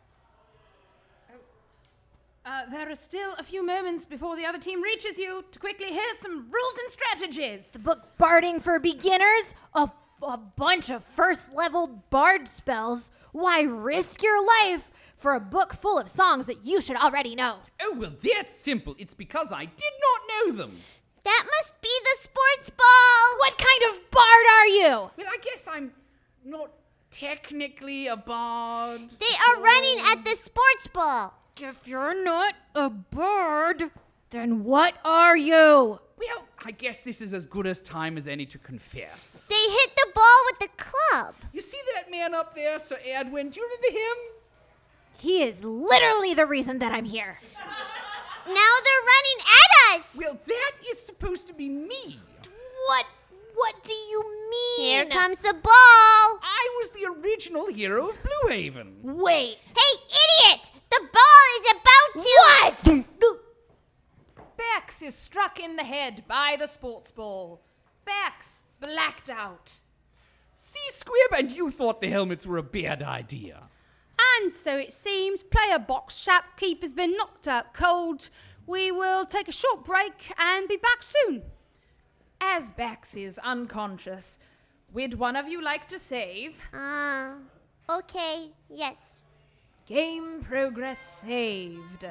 Uh, there are still a few moments before the other team reaches you to quickly hear some rules and strategies. The book Barding for Beginners? A, f- a bunch of first-level bard spells. Why risk your life for a book full of songs that you should already know? Oh, well, that's simple. It's because I did not know them. That must be the sports ball. What kind of bard are you? Well, I guess I'm not technically a bard. They are running at the sports ball. If you're not a bard, then what are you? Well, I guess this is as good a time as any to confess. They hit the ball with the club. You see that man up there, Sir Edwin? Do you remember him? He is literally the reason that I'm here. Now they're running at us. Well, that is supposed to be me. What? What do you mean? Here comes the ball. I was the original hero of Blue Haven. Wait. Hey, idiot! The ball is about to... What? Bex is struck in the head by the sports ball. Bex blacked out. See, Squib, and you thought the helmets were a bad idea. And so it seems player box shopkeeper's been knocked out cold. We will take a short break and be back soon. As Bex is unconscious, would one of you like to save? Uh, okay, yes. Game progress saved.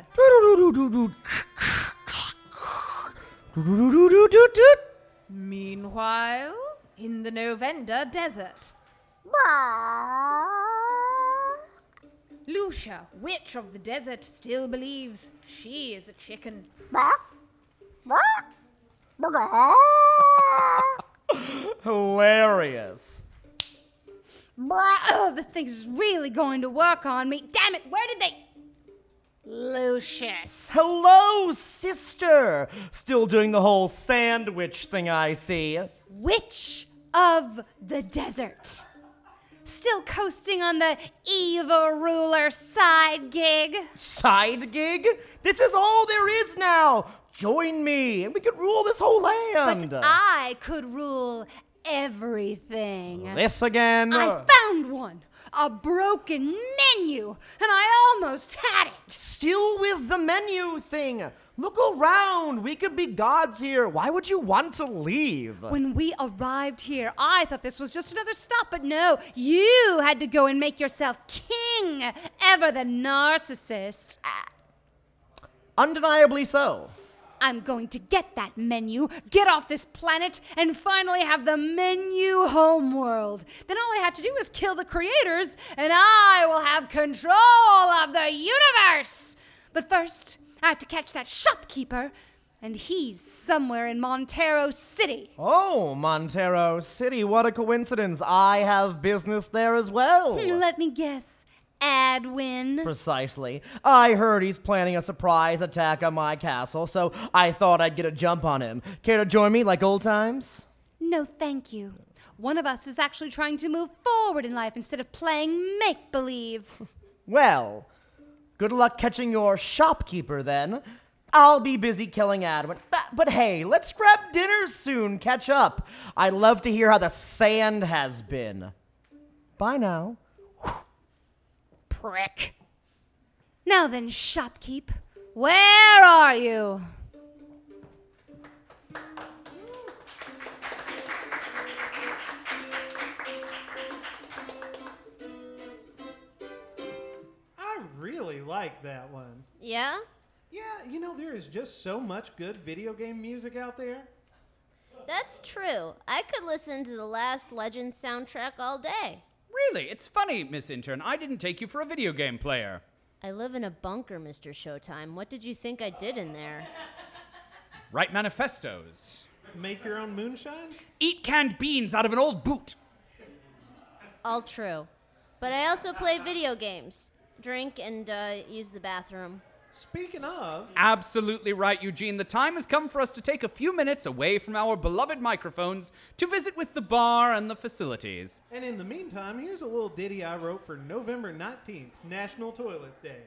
Meanwhile, in the Novenda desert. Lucia, witch of the desert, still believes she is a chicken. Hilarious. Oh, this thing's really going to work on me. Damn it, where did they... Lucius. Hello, sister. Still doing the whole sandwich thing, I see. Witch of the desert. Still coasting on the evil ruler side gig. Side gig? This is all there is now. Join me, and we could rule this whole land. But I could rule everything. This again? I found one. A broken menu, and I almost had it. Still with the menu thing. Look around. We could be gods here. Why would you want to leave? When we arrived here, I thought this was just another stop, but no, you had to go and make yourself king. Ever the narcissist. Undeniably so. I'm going to get that menu, get off this planet, and finally have the menu homeworld. Then all I have to do is kill the creators, and I will have control of the universe. But first, I have to catch that shopkeeper, and he's somewhere in Montero City. Oh, Montero City. What a coincidence. I have business there as well. Let me guess. Adwin. Precisely. I heard he's planning a surprise attack on my castle, so I thought I'd get a jump on him. Care to join me like old times? No, thank you. One of us is actually trying to move forward in life instead of playing make-believe. Well, good luck catching your shopkeeper then. I'll be busy killing Adwin. But, but hey, let's grab dinner soon. Catch up. I'd love to hear how the sand has been. Bye now. Prick. Now then, shopkeep, where are you? I really like that one. Yeah? Yeah, you know, there is just so much good video game music out there. That's true. I could listen to the Last Legend soundtrack all day. Really? It's funny, Miss Intern. I didn't take you for a video game player. I live in a bunker, Mister Showtime. What did you think I did in there? Write manifestos. Make your own moonshine? Eat canned beans out of an old boot. All true. But I also play video games, drink, and uh, use the bathroom. Speaking of... Absolutely right, Eugene. The time has come for us to take a few minutes away from our beloved microphones to visit with the bar and the facilities. And in the meantime, here's a little ditty I wrote for November nineteenth, National Toilet Day.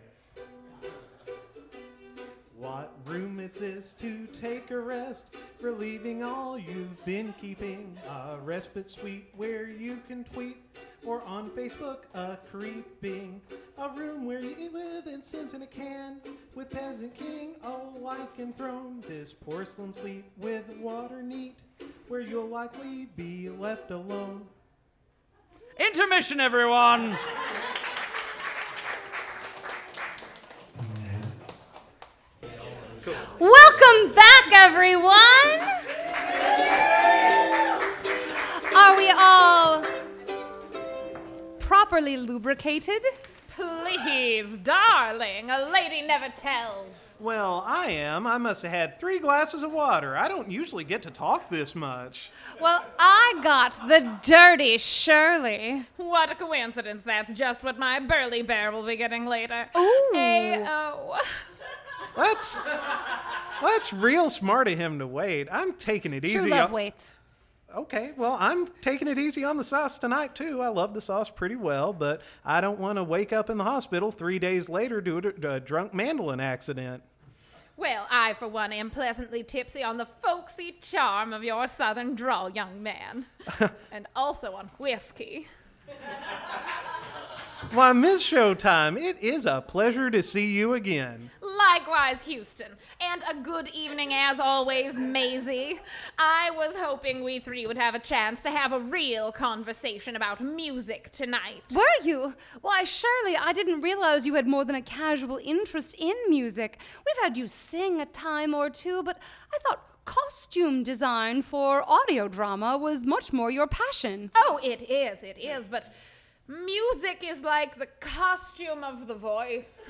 What room is this to take a rest, relieving all you've been keeping? A respite suite where you can tweet, or on Facebook a creeping. A room where you eat with incense in a can, with peasant king, oh, lichen throne. This porcelain seat with water neat, where you'll likely be left alone. Intermission, everyone! Welcome back, everyone! Are we all properly lubricated? Please, darling, a lady never tells. Well, I am. I must have had three glasses of water. I don't usually get to talk this much. Well, I got the dirty Shirley. What a coincidence. That's just what my burly bear will be getting later. Ooh. A O. That's that's real smart of him to wait. I'm taking it easy. True love on- waits. Okay, well, I'm taking it easy on the sauce tonight, too. I love the sauce pretty well, but I don't want to wake up in the hospital three days later due to a drunk mandolin accident. Well, I, for one, am pleasantly tipsy on the folksy charm of your southern drawl, young man. And also on whiskey. Why, Miss Showtime, it is a pleasure to see you again. Likewise, Houston. And a good evening, as always, Maisie. I was hoping we three would have a chance to have a real conversation about music tonight. Were you? Why, Shirley, I didn't realize you had more than a casual interest in music. We've had you sing a time or two, but I thought costume design for audio drama was much more your passion. Oh, it is, it is, but music is like the costume of the voice.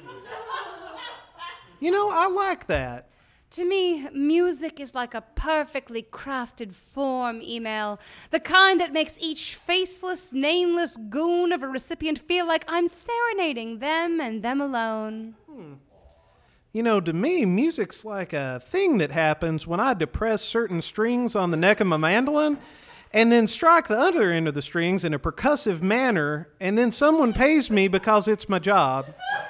You know, I like that. To me, music is like a perfectly crafted form email, the kind that makes each faceless, nameless goon of a recipient feel like I'm serenading them and them alone. Hmm. You know, to me, music's like a thing that happens when I depress certain strings on the neck of my mandolin and then strike the other end of the strings in a percussive manner, and then someone pays me because it's my job.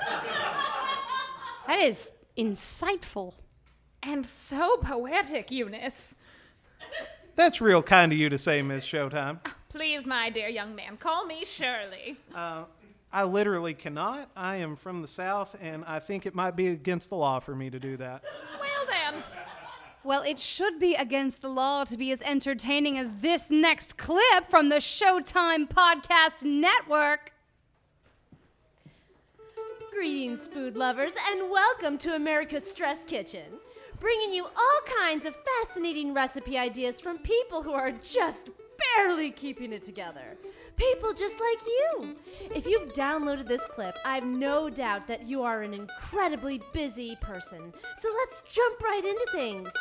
That is insightful. And so poetic, Eunice. That's real kind of you to say, Miss Showtime. Please, my dear young man, call me Shirley. Uh, I literally cannot. I am from the South, and I think it might be against the law for me to do that. Well, then. Well, it should be against the law to be as entertaining as this next clip from the Showtime Podcast Network. Greetings, food lovers, and welcome to America's Stress Kitchen, bringing you all kinds of fascinating recipe ideas from people who are just barely keeping it together. People just like you. If you've downloaded this clip, I have no doubt that you are an incredibly busy person. So let's jump right into things.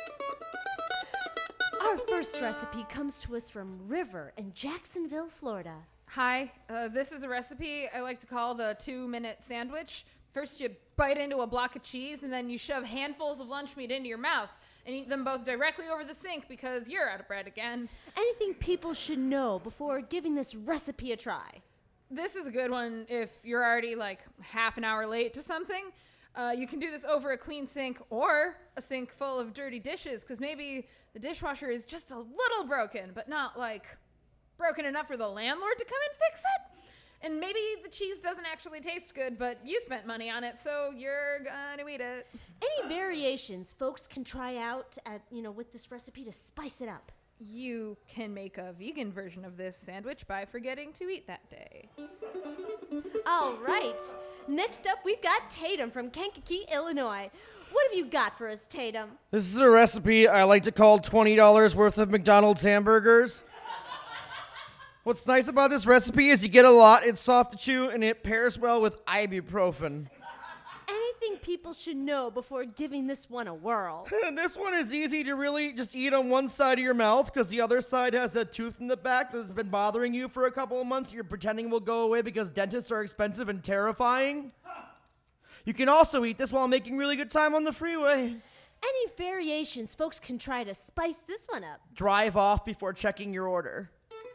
Our first recipe comes to us from River in Jacksonville, Florida. Hi, uh, this is a recipe I like to call the two-minute sandwich. First, you bite into a block of cheese, and then you shove handfuls of lunch meat into your mouth and eat them both directly over the sink because you're out of bread again. Anything people should know before giving this recipe a try? This is a good one if you're already like half an hour late to something. Uh, you can do this over a clean sink or a sink full of dirty dishes because maybe the dishwasher is just a little broken, but not like broken enough for the landlord to come and fix it. And maybe the cheese doesn't actually taste good, but you spent money on it, so you're gonna eat it. Any variations folks can try out at, you know, with this recipe to spice it up? You can make a vegan version of this sandwich by forgetting to eat that day. All right. Next up, we've got Tatum from Kankakee, Illinois. What have you got for us, Tatum? This is a recipe I like to call twenty dollars worth of McDonald's hamburgers. What's nice about this recipe is you get a lot, it's soft to chew, and it pairs well with ibuprofen. Anything people should know before giving this one a whirl? This one is easy to really just eat on one side of your mouth because the other side has a tooth in the back that's been bothering you for a couple of months. You're pretending will go away because dentists are expensive and terrifying. You can also eat this while making really good time on the freeway. Any variations folks can try to spice this one up? Drive off before checking your order.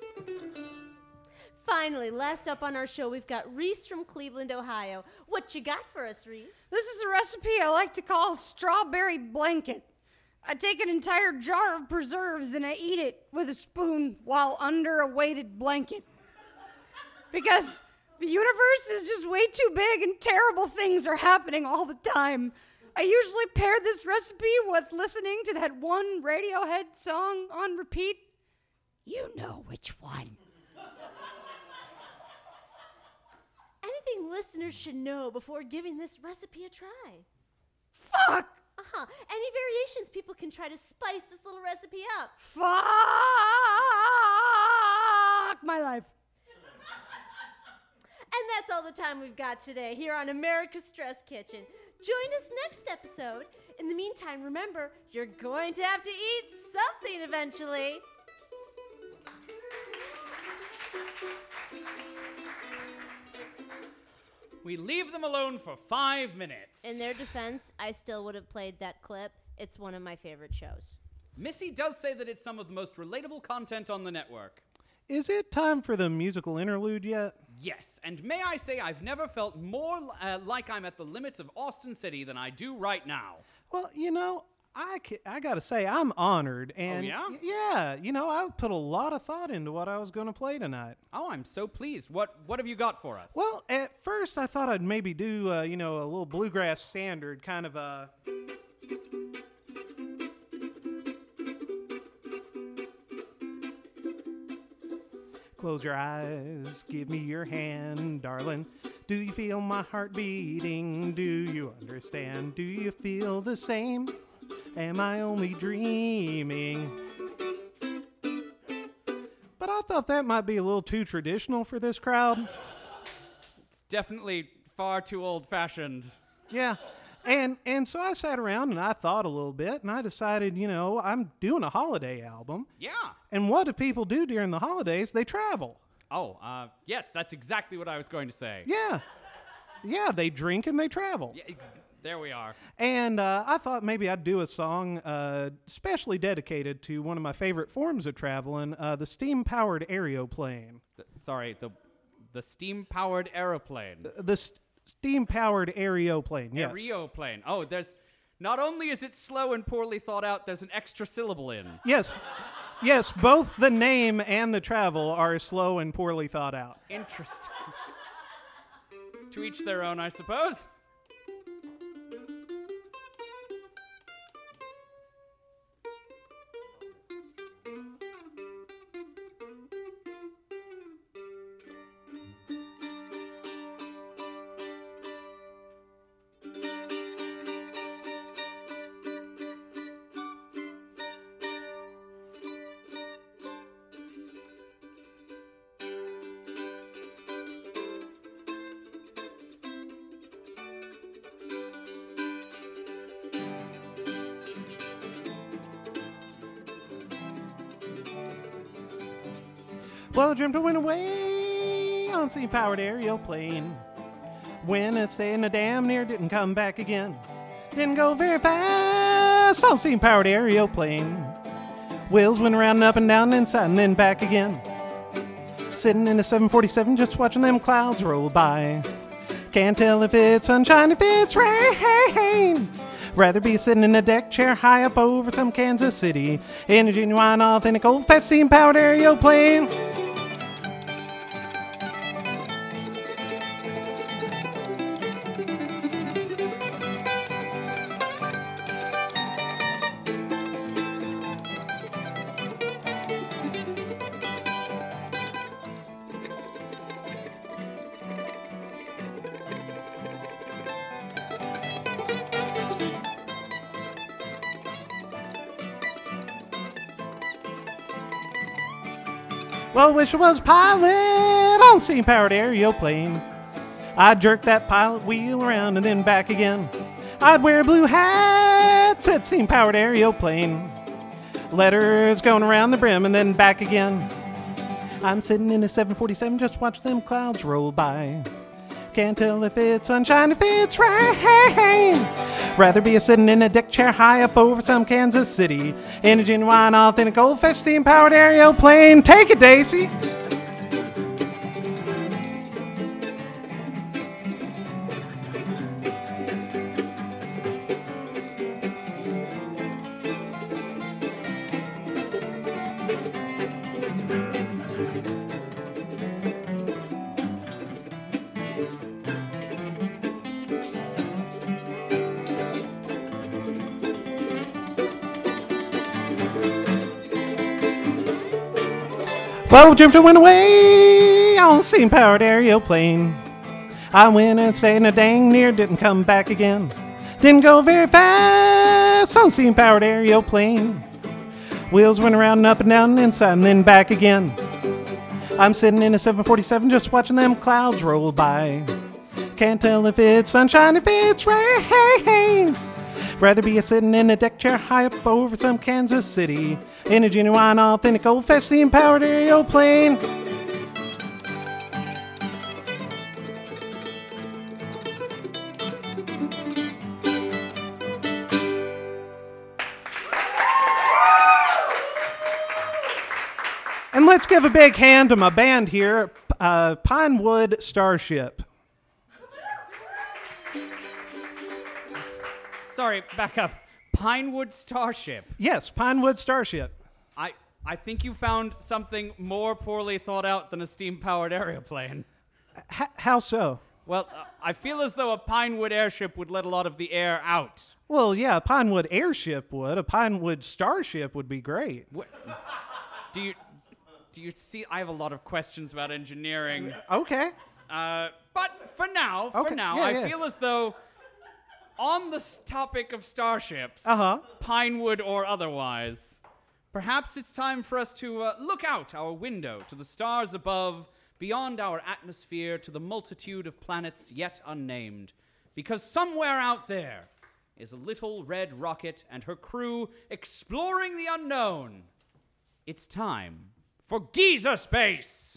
Finally, last up on our show, we've got Reese from Cleveland, Ohio. What you got for us, Reese? This is a recipe I like to call strawberry blanket. I take an entire jar of preserves and I eat it with a spoon while under a weighted blanket. Because the universe is just way too big and terrible things are happening all the time. I usually pair this recipe with listening to that one Radiohead song on repeat. You know which one. Anything listeners should know before giving this recipe a try? Fuck! Uh-huh. Any variations people can try to spice this little recipe up? Fuck my life. And that's all the time we've got today here on America's Stress Kitchen. Join us next episode. In the meantime, remember, you're going to have to eat something eventually. We leave them alone for five minutes. In their defense, I still would have played that clip. It's one of my favorite shows. Missy does say that it's some of the most relatable content on the network. Is it time for the musical interlude yet? Yes, and may I say I've never felt more uh, like I'm at the limits of Austin City than I do right now. Well, you know, I, ca- I got to say, I'm honored. And Oh, yeah? y- yeah, you know, I put a lot of thought into what I was going to play tonight. Oh, I'm so pleased. What what have you got for us? Well, at first I thought I'd maybe do, uh, you know, a little bluegrass standard, kind of a... Close your eyes, give me your hand, darling. Do you feel my heart beating? Do you understand? Do you feel the same? Am I only dreaming? But I thought that might be a little too traditional for this crowd. It's definitely far too old-fashioned. Yeah. And and so I sat around and I thought a little bit, and I decided, you know, I'm doing a holiday album. Yeah. And what do people do during the holidays? They travel. Oh, uh, yes, that's exactly what I was going to say. Yeah. Yeah, they drink and they travel. Yeah, there we are. And uh, I thought maybe I'd do a song uh, specially dedicated to one of my favorite forms of traveling, uh, the steam-powered aeroplane. The, sorry, the the steam-powered aeroplane. The, the st- steam-powered aeroplane, yes. Aeroplane. Oh, there's... Not only is it slow and poorly thought out, there's an extra syllable in. Yes. Yes, both the name and the travel are slow and poorly thought out. Interesting. To each their own, I suppose. Well, I dreamt I went away on steam-powered aeroplane. When it stayed in the damn near, didn't come back again. Didn't go very fast on steam-powered aeroplane. Wheels went around and up and down, inside and then back again. Sitting in a seven forty-seven, just watching them clouds roll by. Can't tell if it's sunshine, if it's rain. Rather be sitting in a deck chair high up over some Kansas City in a genuine, authentic, old-fashioned steam-powered aeroplane. Well, wish I was a pilot on a steam-powered aeroplane. I'd jerk that pilot wheel around and then back again. I'd wear blue hats at steam-powered aeroplane. Letters going around the brim and then back again. I'm sitting in a seven forty-seven just watching them clouds roll by. Can't tell if it's sunshine, if it's rain. Rather be a sitting in a deck chair high up over some Kansas City in a genuine, authentic, old-fashioned steam-powered aeroplane. Take it, Daisy. Well, Jim went away on a steam-powered aeroplane. I went and stayed in a dang near, didn't come back again. Didn't go very fast on a steam-powered aeroplane. Wheels went around and up and down and inside and then back again. I'm sitting in a seven forty-seven just watching them clouds roll by. Can't tell if it's sunshine, if it's rain. Rather be a sitting in a deck chair high up over some Kansas City in a genuine, authentic, old-fashioned steam-powered aeroplane. And let's give a big hand to my band here, uh, Pinewood Starship. Sorry, back up. Pinewood Starship. Yes, Pinewood Starship. I I think you found something more poorly thought out than a steam-powered aeroplane. H- how so? Well, uh, I feel as though a Pinewood airship would let a lot of the air out. Well, yeah, a Pinewood airship would. A Pinewood Starship would be great. What? Do you do you see? I have a lot of questions about engineering. Okay. Uh, but for now, Okay, for now, yeah, I yeah. feel as though on the s- topic of starships, Uh-huh. Pinewood or otherwise, perhaps it's time for us to uh, look out our window to the stars above, beyond our atmosphere, to the multitude of planets yet unnamed. Because somewhere out there is a little red rocket and her crew exploring the unknown. It's time for Giza Space!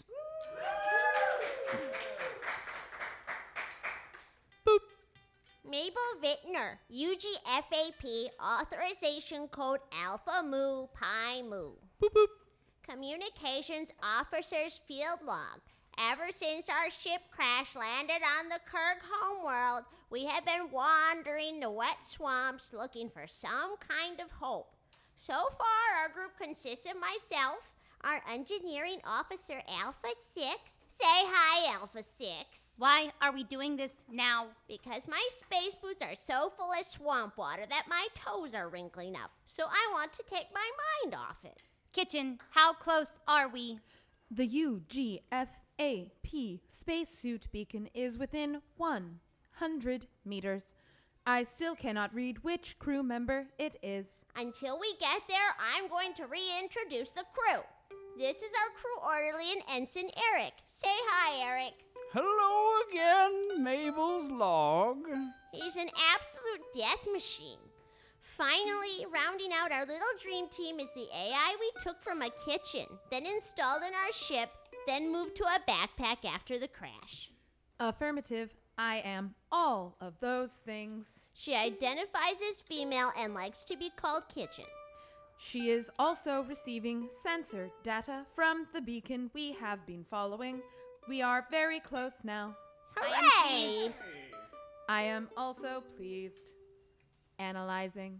Mabel Vittner, U G F A P, authorization code Alpha Mu Pi Mu. Boop boop. Communications officer's field log. Ever since our ship crash landed on the Kurg homeworld, we have been wandering the wet swamps looking for some kind of hope. So far, our group consists of myself, our engineering officer Alpha six. Say hi, Alpha six. Why are we doing this now? Because my space boots are so full of swamp water that my toes are wrinkling up. So I want to take my mind off it. Kitchen, how close are we? The U G F A P spacesuit beacon is within one hundred meters. I still cannot read which crew member it is. Until we get there, I'm going to reintroduce the crew. This is our crew orderly and Ensign Eric. Say hi, Eric. Hello again, Mabel's log. He's an absolute death machine. Finally, rounding out our little dream team is the A I we took from a kitchen, then installed in our ship, then moved to a backpack after the crash. Affirmative. I am all of those things. She identifies as female and likes to be called Kitchen. She is also receiving sensor data from the beacon we have been following. We are very close now. Hooray! I am also pleased. Analyzing.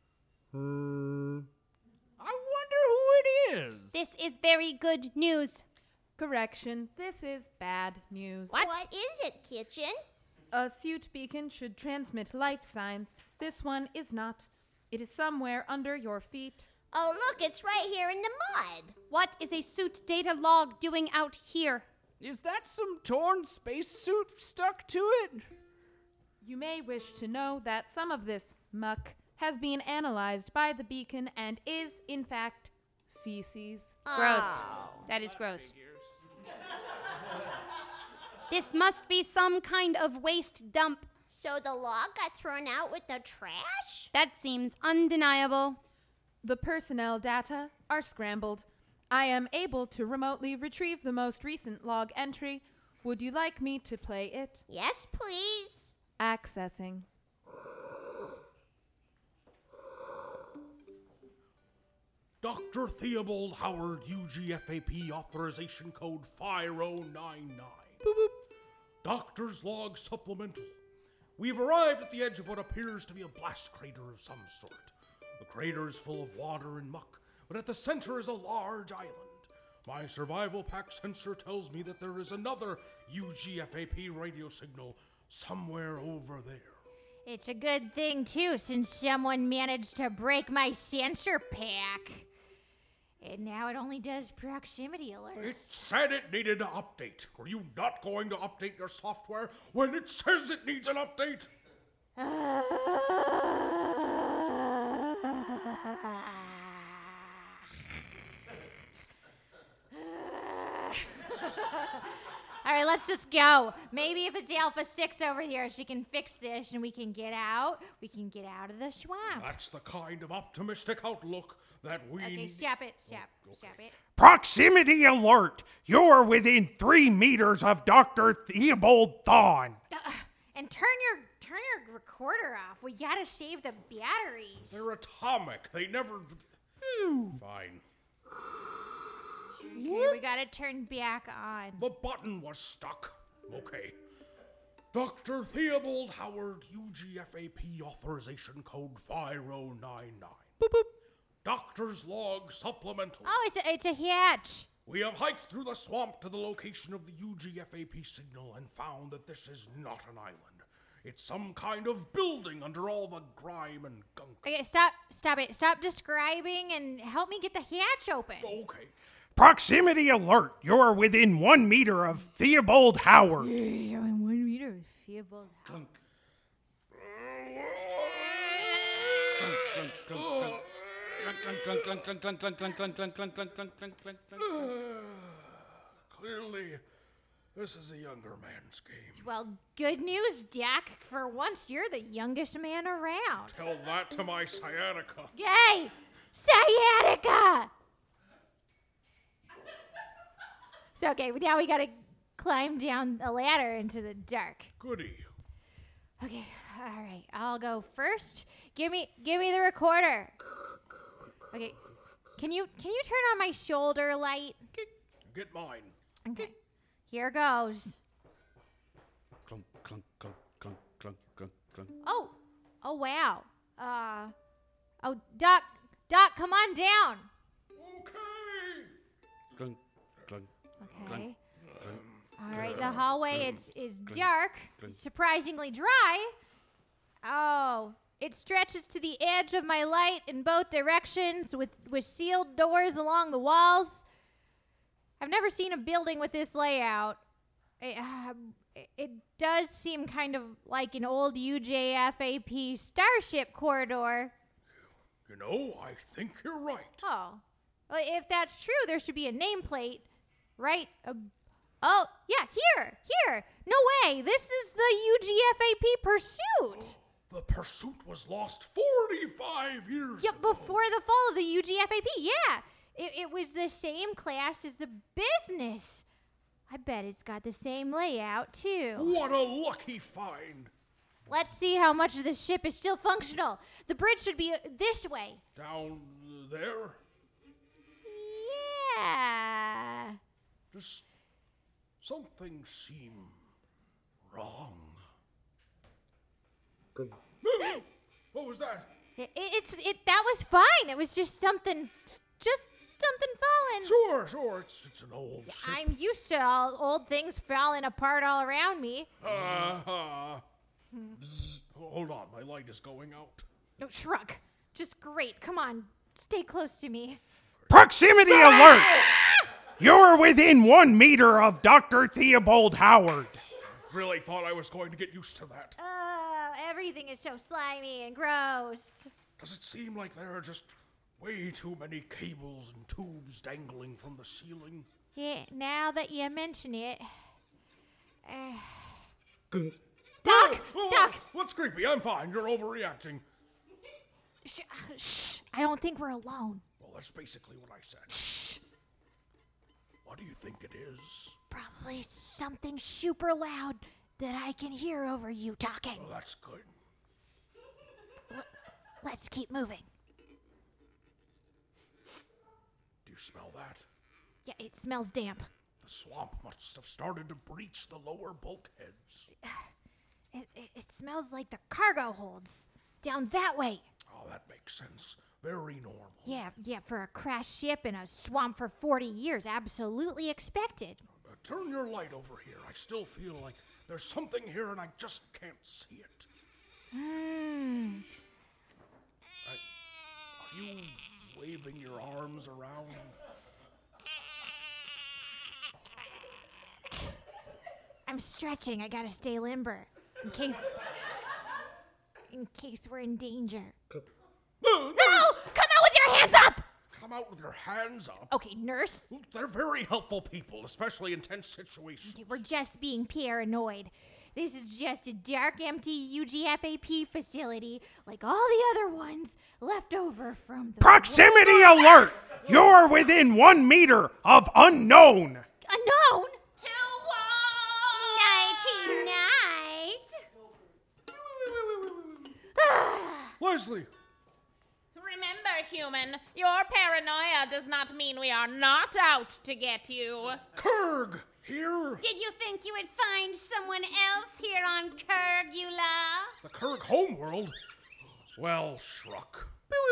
Hmm. I wonder who it is. This is very good news. Correction, this is bad news. What, what is it, Kitchen? A suit beacon should transmit life signs. This one is not. It is somewhere under your feet. Oh, look, it's right here in the mud. What is a suit data log doing out here? Is that some torn spacesuit stuck to it? You may wish to know that some of this muck has been analyzed by the beacon and is, in fact, feces. Gross. That is gross. This must be some kind of waste dump. So the log got thrown out with the trash? That seems undeniable. The personnel data are scrambled. I am able to remotely retrieve the most recent log entry. Would you like me to play it? Yes, please. Accessing. Doctor Theobald Howard, U G F A P authorization code five oh nine nine. Boop, boop. Doctor's log supplemental. We've arrived at the edge of what appears to be a blast crater of some sort. The crater is full of water and muck, but at the center is a large island. My survival pack sensor tells me that there is another U G F A P radio signal somewhere over there. It's a good thing, too, since someone managed to break my sensor pack. And now it only does proximity alerts. It said it needed an update. Were you not going to update your software when it says it needs an update? All right, let's just go. Maybe if it's Alpha six over here, she can fix this and we can get out. We can get out of the swamp. That's the kind of optimistic outlook that we... Okay, stop it. Stop. Stop it. Proximity alert! You're within three meters of Doctor Theobald Thawne. Uh, and turn your turn your recorder off. We gotta save the batteries. They're atomic. They never... Fine. Okay, we gotta turn back on. The button was stuck. Okay. Doctor Theobald Howard, U G F A P authorization code five oh nine nine. Boop, boop. Doctor's log supplemental. Oh, it's a, it's a hatch. We have hiked through the swamp to the location of the U G F A P signal and found that this is not an island. It's some kind of building under all the grime and gunk. Okay, stop, stop it. Stop describing and help me get the hatch open. Okay. Proximity alert! You're within one meter of Theobald Howard. You're in one meter of Theobald Howard. Clearly, this is a younger man's game. Well, good news, Jack. For once, you're the youngest man around. Tell that to my sciatica. Yay! Sciatica! So, okay, now we gotta climb down a ladder into the dark. Goody. Okay, all right. I'll go first. Give me, give me the recorder. Okay, can you can you turn on my shoulder light? Get mine. Okay, here goes. Clunk, clunk, clunk, clunk, clunk, clunk, clunk. Oh, oh wow. Uh, oh, Doc, Doc, come on down. Clunk, clunk. Okay. All right, the hallway is is dark, surprisingly dry. Oh, it stretches to the edge of my light in both directions with, with sealed doors along the walls. I've never seen a building with this layout. It, uh, it does seem kind of like an old U J F A P starship corridor. You know, I think you're right. Oh, well, if that's true, there should be a nameplate. Right? Uh, oh, yeah, here, here. No way. This is the U G F A P Pursuit. The Pursuit was lost forty-five years Yeah, ago. before the fall of the U G F A P, yeah. It, it was the same class as the business. I bet it's got the same layout, too. What a lucky find. Let's see how much of the ship is still functional. The bridge should be uh, this way. Down there? Yeah. Does something seem wrong? What was that? It, it, it's it. That was fine. It was just something, just something falling. Sure, sure. It's it's an old ship. I'm used to all old things falling apart all around me. Uh-huh. Bzz. Hold on, my light is going out. No, shrug. Just great. Come on, stay close to me. Proximity alert! You're within one meter of Doctor Theobald Howard. Really thought I was going to get used to that. Oh, everything is so slimy and gross. Does it seem like there are just Way too many cables and tubes dangling from the ceiling. Yeah, now that you mention it. Uh, Doc! Oh, Doc! What's creepy? I'm fine. You're overreacting. Shh, shh, I don't think we're alone. Well, that's basically what I said. Shh. What do you think it is? Probably something super loud that I can hear over you talking. Oh, that's good. L- let's keep moving. Do you smell that? Yeah, it smells damp. The swamp must have started to breach the lower bulkheads. It, it, it smells like the cargo holds down that way. Oh, that makes sense. Very normal. Yeah, yeah, for a crashed ship in a swamp for forty years, absolutely expected. Uh, turn your light over here. I still feel like there's something here and I just can't see it. Hmm. I, are you waving your arms around? I'm stretching. I gotta stay limber in case, in case we're in danger. No! No! Come out with your hands up! Come out with your hands up? Okay, nurse. They're very helpful people, especially in tense situations. Okay, we're just being paranoid. This is just a dark, empty U G F A P facility, like all the other ones, left over from the... Proximity alert! You're within one meter of unknown! Unknown? Nighty-night. Leslie! Remember, human, your paranoia does not mean we are not out to get you. Kurg! Here? Did you think you would find someone else here on Kurgula? The Kurg homeworld? Well, Shruck.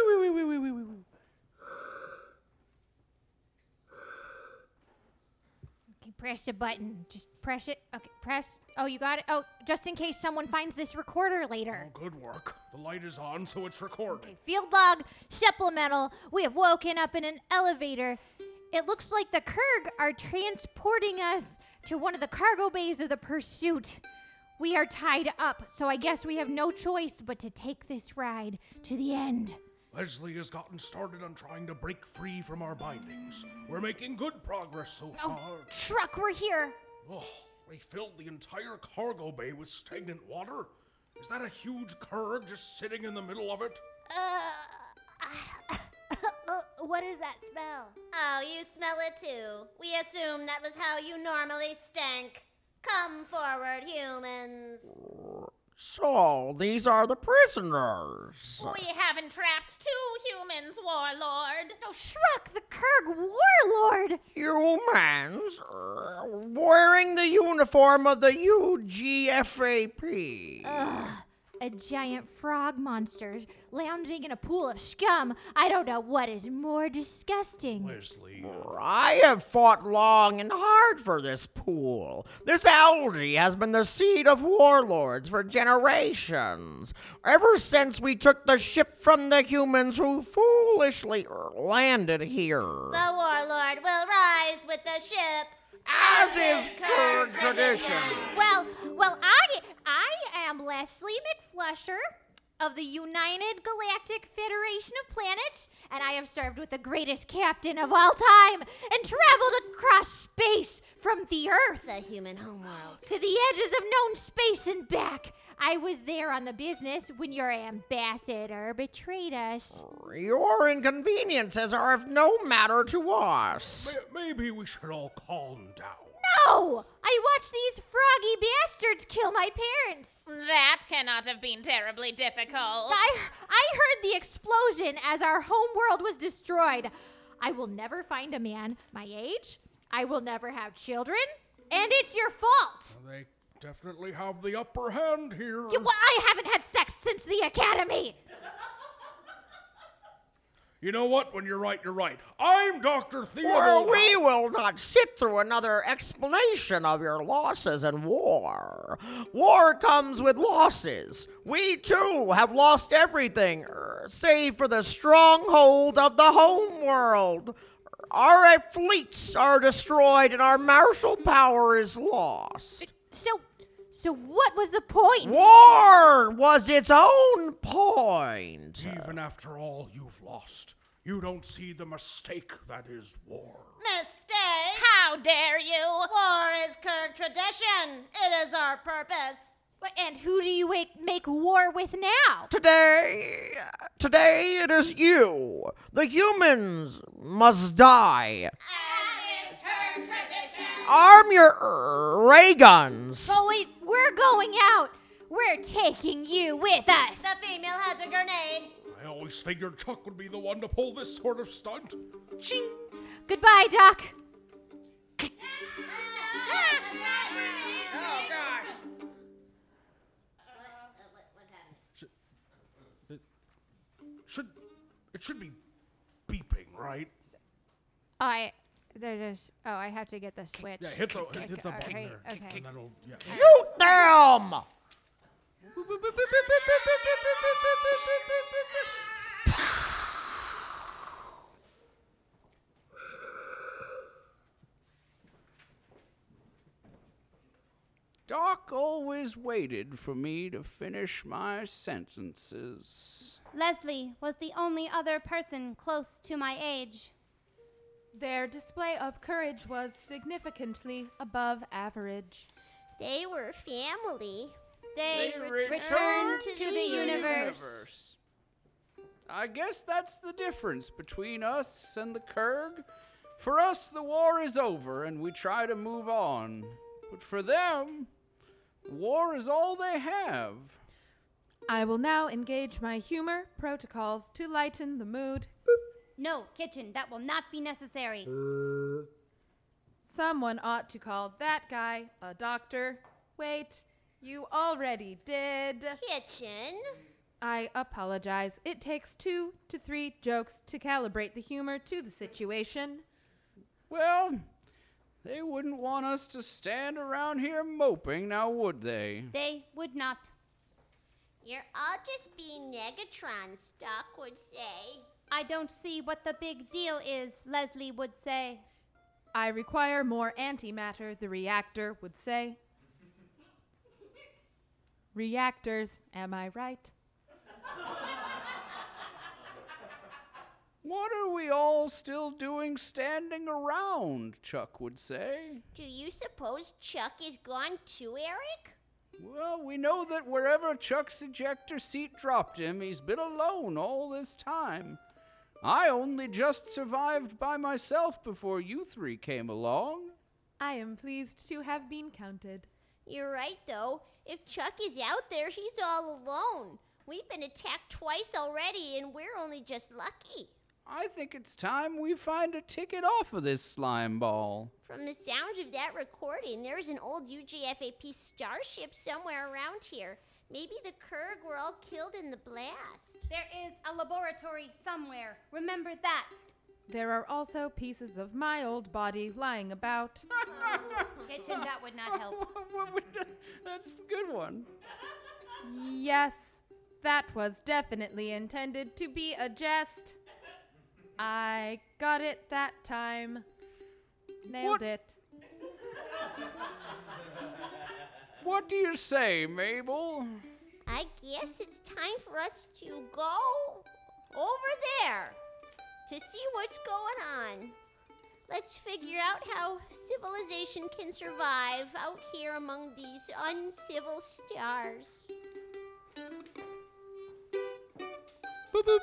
Okay, press the button. Just press it. Okay, press. Oh, you got it? Oh, just in case someone finds this recorder later. Oh, good work. The light is on, so it's recording. Okay, field log, supplemental. We have woken up in an elevator. It looks like the Kurg are transporting us to one of the cargo bays of the Pursuit. We are tied up, so I guess we have no choice but to take this ride to the end. Leslie has gotten started on trying to break free from our bindings. We're making good progress so far. Oh, truck, we're here. Oh, they filled the entire cargo bay with stagnant water? Is that a huge Kurg just sitting in the middle of it? Uh, what is that smell? Oh, you smell it too. We assume that was how you normally stank. Come forward, humans. So, these are the prisoners. We haven't trapped two humans, Warlord. Oh, Shruck, the Kurg Warlord. Humans? Uh, wearing the uniform of the U G F A P. Ugh. A giant frog monster lounging in a pool of scum. I don't know what is more disgusting. Leslie. I have fought long and hard for this pool. This algae has been the seed of warlords for generations. Ever since we took the ship from the humans who foolishly landed here. The warlord will rise with the ship. As is Kurg tradition. Well, well, I, I am Leslie McFlusher of the United Galactic Federation of Planets, and I have served with the greatest captain of all time and traveled across space from the Earth, the human homeworld, to the edges of known space and back. I was there on the business when your ambassador betrayed us. Your inconveniences are of no matter to us. Maybe we should all calm down. No! I watched these froggy bastards kill my parents. That cannot have been terribly difficult. I, I heard the explosion as our homeworld was destroyed. I will never find a man my age. I will never have children. And it's your fault. They definitely have the upper hand here. You, well, I haven't had sex since the academy. You know what? When you're right, you're right. I'm Doctor Theobald. Well, we will not sit through another explanation of your losses in war. War comes with losses. We, too, have lost everything, er, save for the stronghold of the homeworld. Our fleets are destroyed and our martial power is lost. So, so what was the point? War was its own point. Even after all you've lost, You don't see the mistake that is war. Mistake? How dare you? War is Kirk tradition. It is our purpose. But- And who do you make, make war with now? Today, today it is you. The humans must die. As is Kirk tradition. Arm your ray guns. Oh, wait, we're going out. We're taking you with us. The female has a grenade. I always figured Chuck would be the one to pull this sort of stunt. Ching. Goodbye, Doc. Oh, gosh. Should it should be beeping, right? I there's oh I have to get the switch. Yeah, hit the hit, hit the Okay, button there. okay. And that'll, yeah. Shoot them! Doc always waited for me to finish my sentences. Leslie was the only other person close to my age. Their display of courage was significantly above average. They were family. They, They re- returned returned to to, the the universe. Universe. I guess that's the difference between us and the Kurg. For us, the war is over and we try to move on. But for them, war is all they have. I will now engage my humor protocols to lighten the mood. No, Kitchen, that will not be necessary. Someone ought to call that guy a doctor. Wait, you already did. Kitchen. I apologize. It takes two to three jokes to calibrate the humor to the situation. Well, they wouldn't want us to stand around here moping, now would they? They would not. You're all just being Negatrons, Doc would say. I don't see what the big deal is, Leslie would say. I require more antimatter, the reactor would say. Reactors, am I right? What are we all still doing standing around, Chuck would say. Do you suppose Chuck is gone too, Eric? Well, we know that wherever Chuck's ejector seat dropped him, he's been alone all this time. I only just survived by myself before you three came along. I am pleased to have been counted. You're right, though. If Chuck is out there, he's all alone. We've been attacked twice already, and we're only just lucky. I think it's time we find a ticket off of this slime ball. From the sound of that recording, there's an old U G F A P starship somewhere around here. Maybe the Kurg were all killed in the blast. There is a laboratory somewhere. Remember that. There are also pieces of my old body lying about. Kitchen, that would not help. That's a good one. Yes, that was definitely intended to be a jest. I got it that time. Nailed What? it. What do you say, Mabel? I guess it's time for us to go over there to see what's going on. Let's figure out how civilization can survive out here among these uncivil stars. Boop boop.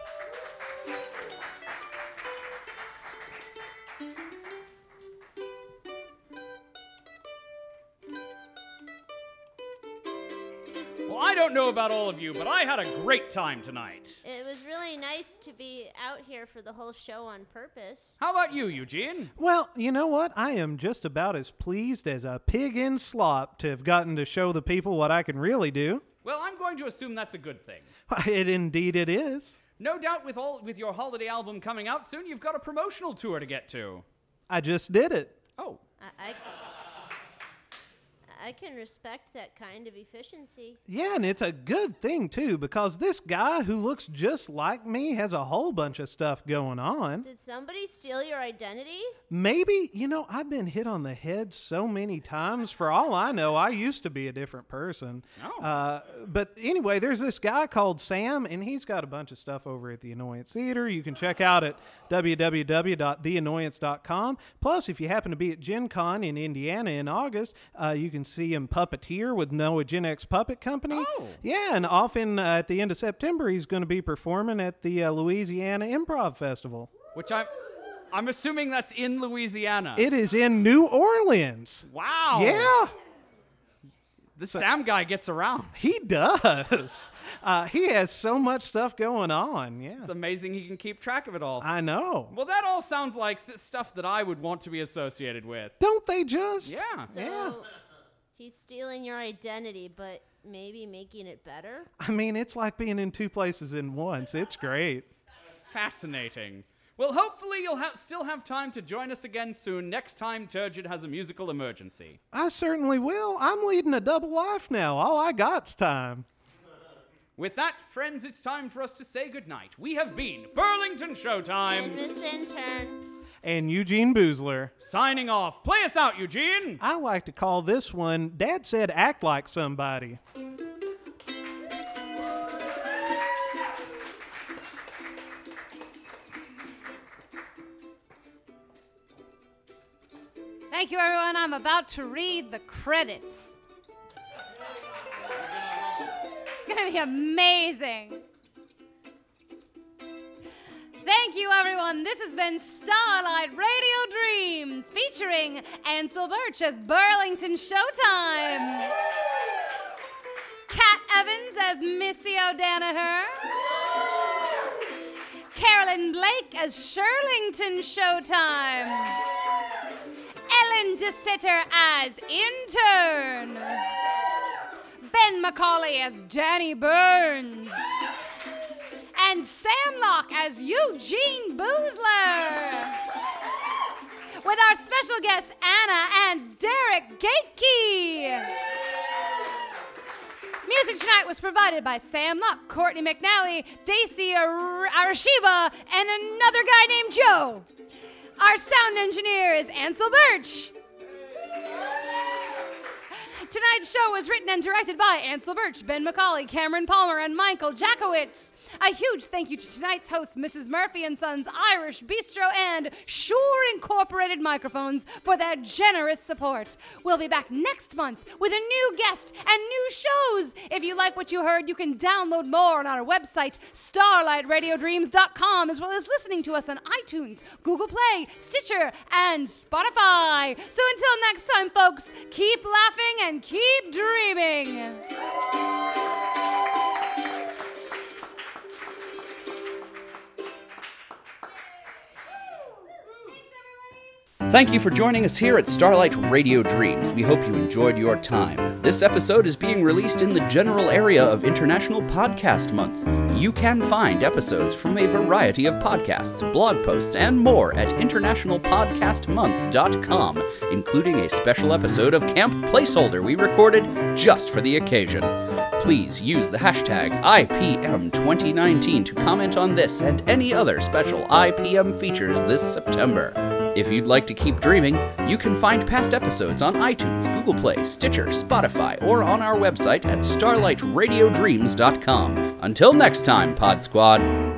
Well, I don't know about all of you, but I had a great time tonight. It was really nice to be out here for the whole show on purpose. How about you, Eugene? Well, you know what? I am just about as pleased as a pig in slop to have gotten to show the people what I can really do. Well, I'm going to assume that's a good thing. It indeed it is. No doubt with all with your holiday album coming out soon, you've got a promotional tour to get to. I just did it. Oh. I, I, I can respect that kind of efficiency. Yeah, and it's a good thing, too, because this guy who looks just like me has a whole bunch of stuff going on. Did somebody steal your identity? Maybe. You know, I've been hit on the head so many times. For all I know, I used to be a different person. Oh. Uh, but anyway, there's this guy called Sam, and he's got a bunch of stuff over at the Annoyance Theater. You can check out at w w w dot the annoyance dot com. Plus, if you happen to be at Gen Con in Indiana in August, uh, you can see him puppeteer with Noah Gen X Puppet Company. Oh. Yeah, and off in, uh, at the end of September, he's going to be performing at the uh, Louisiana Improv Festival. Which I'm, I'm assuming that's in Louisiana. It is in New Orleans. Wow. Yeah. The Sam guy gets around. He does. Uh, he has so much stuff going on. Yeah. It's amazing he can keep track of it all. I know. Well, that all sounds like th- stuff that I would want to be associated with. Don't they just? Yeah. So, Yeah. he's stealing your identity, but maybe making it better? I mean, it's like being in two places in once. It's great. Fascinating. Well, hopefully you'll ha- still have time to join us again soon, next time Turgid has a musical emergency. I certainly will. I'm leading a double life now. All I got's time. With that, friends, it's time for us to say goodnight. We have been Burlington Showtime. And Miss Intern. And Eugene Boozler. Signing off. Play us out, Eugene. I like to call this one, Dad Said Act Like Somebody. Thank you, everyone. I'm about to read the credits. It's going to be amazing. Thank you, everyone. This has been Starlight Radio Dreams, featuring Ansel Birch as Burlington Showtime, Kat Evans as Missy O'Danaher, Carolyn Blake as Shirlington Showtime, Ellen DeSitter as Intern, Ben McCauley as Danny Burns, and Sam Locke as Eugene Boozler, with our special guests Anna and Derek Gatekey. Music tonight was provided by Sam Locke, Courtney McNally, Daisy Ar- Arashiba, and another guy named Joe. Our sound engineer is Ansel Birch. Tonight's show was written and directed by Ansel Birch, Ben McCauley, Cameron Palmer, and Michael Jackowitz. A huge thank you to tonight's hosts, Missus Murphy and Sons Irish Bistro and Shure Incorporated Microphones for their generous support. We'll be back next month with a new guest and new shows. If you like what you heard, you can download more on our website, starlight radio dreams dot com, as well as listening to us on iTunes, Google Play, Stitcher, and Spotify. So until next time, folks, keep laughing and keep dreaming. Thank you for joining us here at Starlight Radio Dreams. We hope you enjoyed your time. This episode is being released in the general area of International Podcast Month. You can find episodes from a variety of podcasts, blog posts, and more at international podcast month dot com, including a special episode of Camp Placeholder we recorded just for the occasion. Please use the hashtag I P M twenty nineteen to comment on this and any other special I P M features this September. If you'd like to keep dreaming, you can find past episodes on iTunes, Google Play, Stitcher, Spotify, or on our website at starlight radio dreams dot com. Until next time, Pod Squad.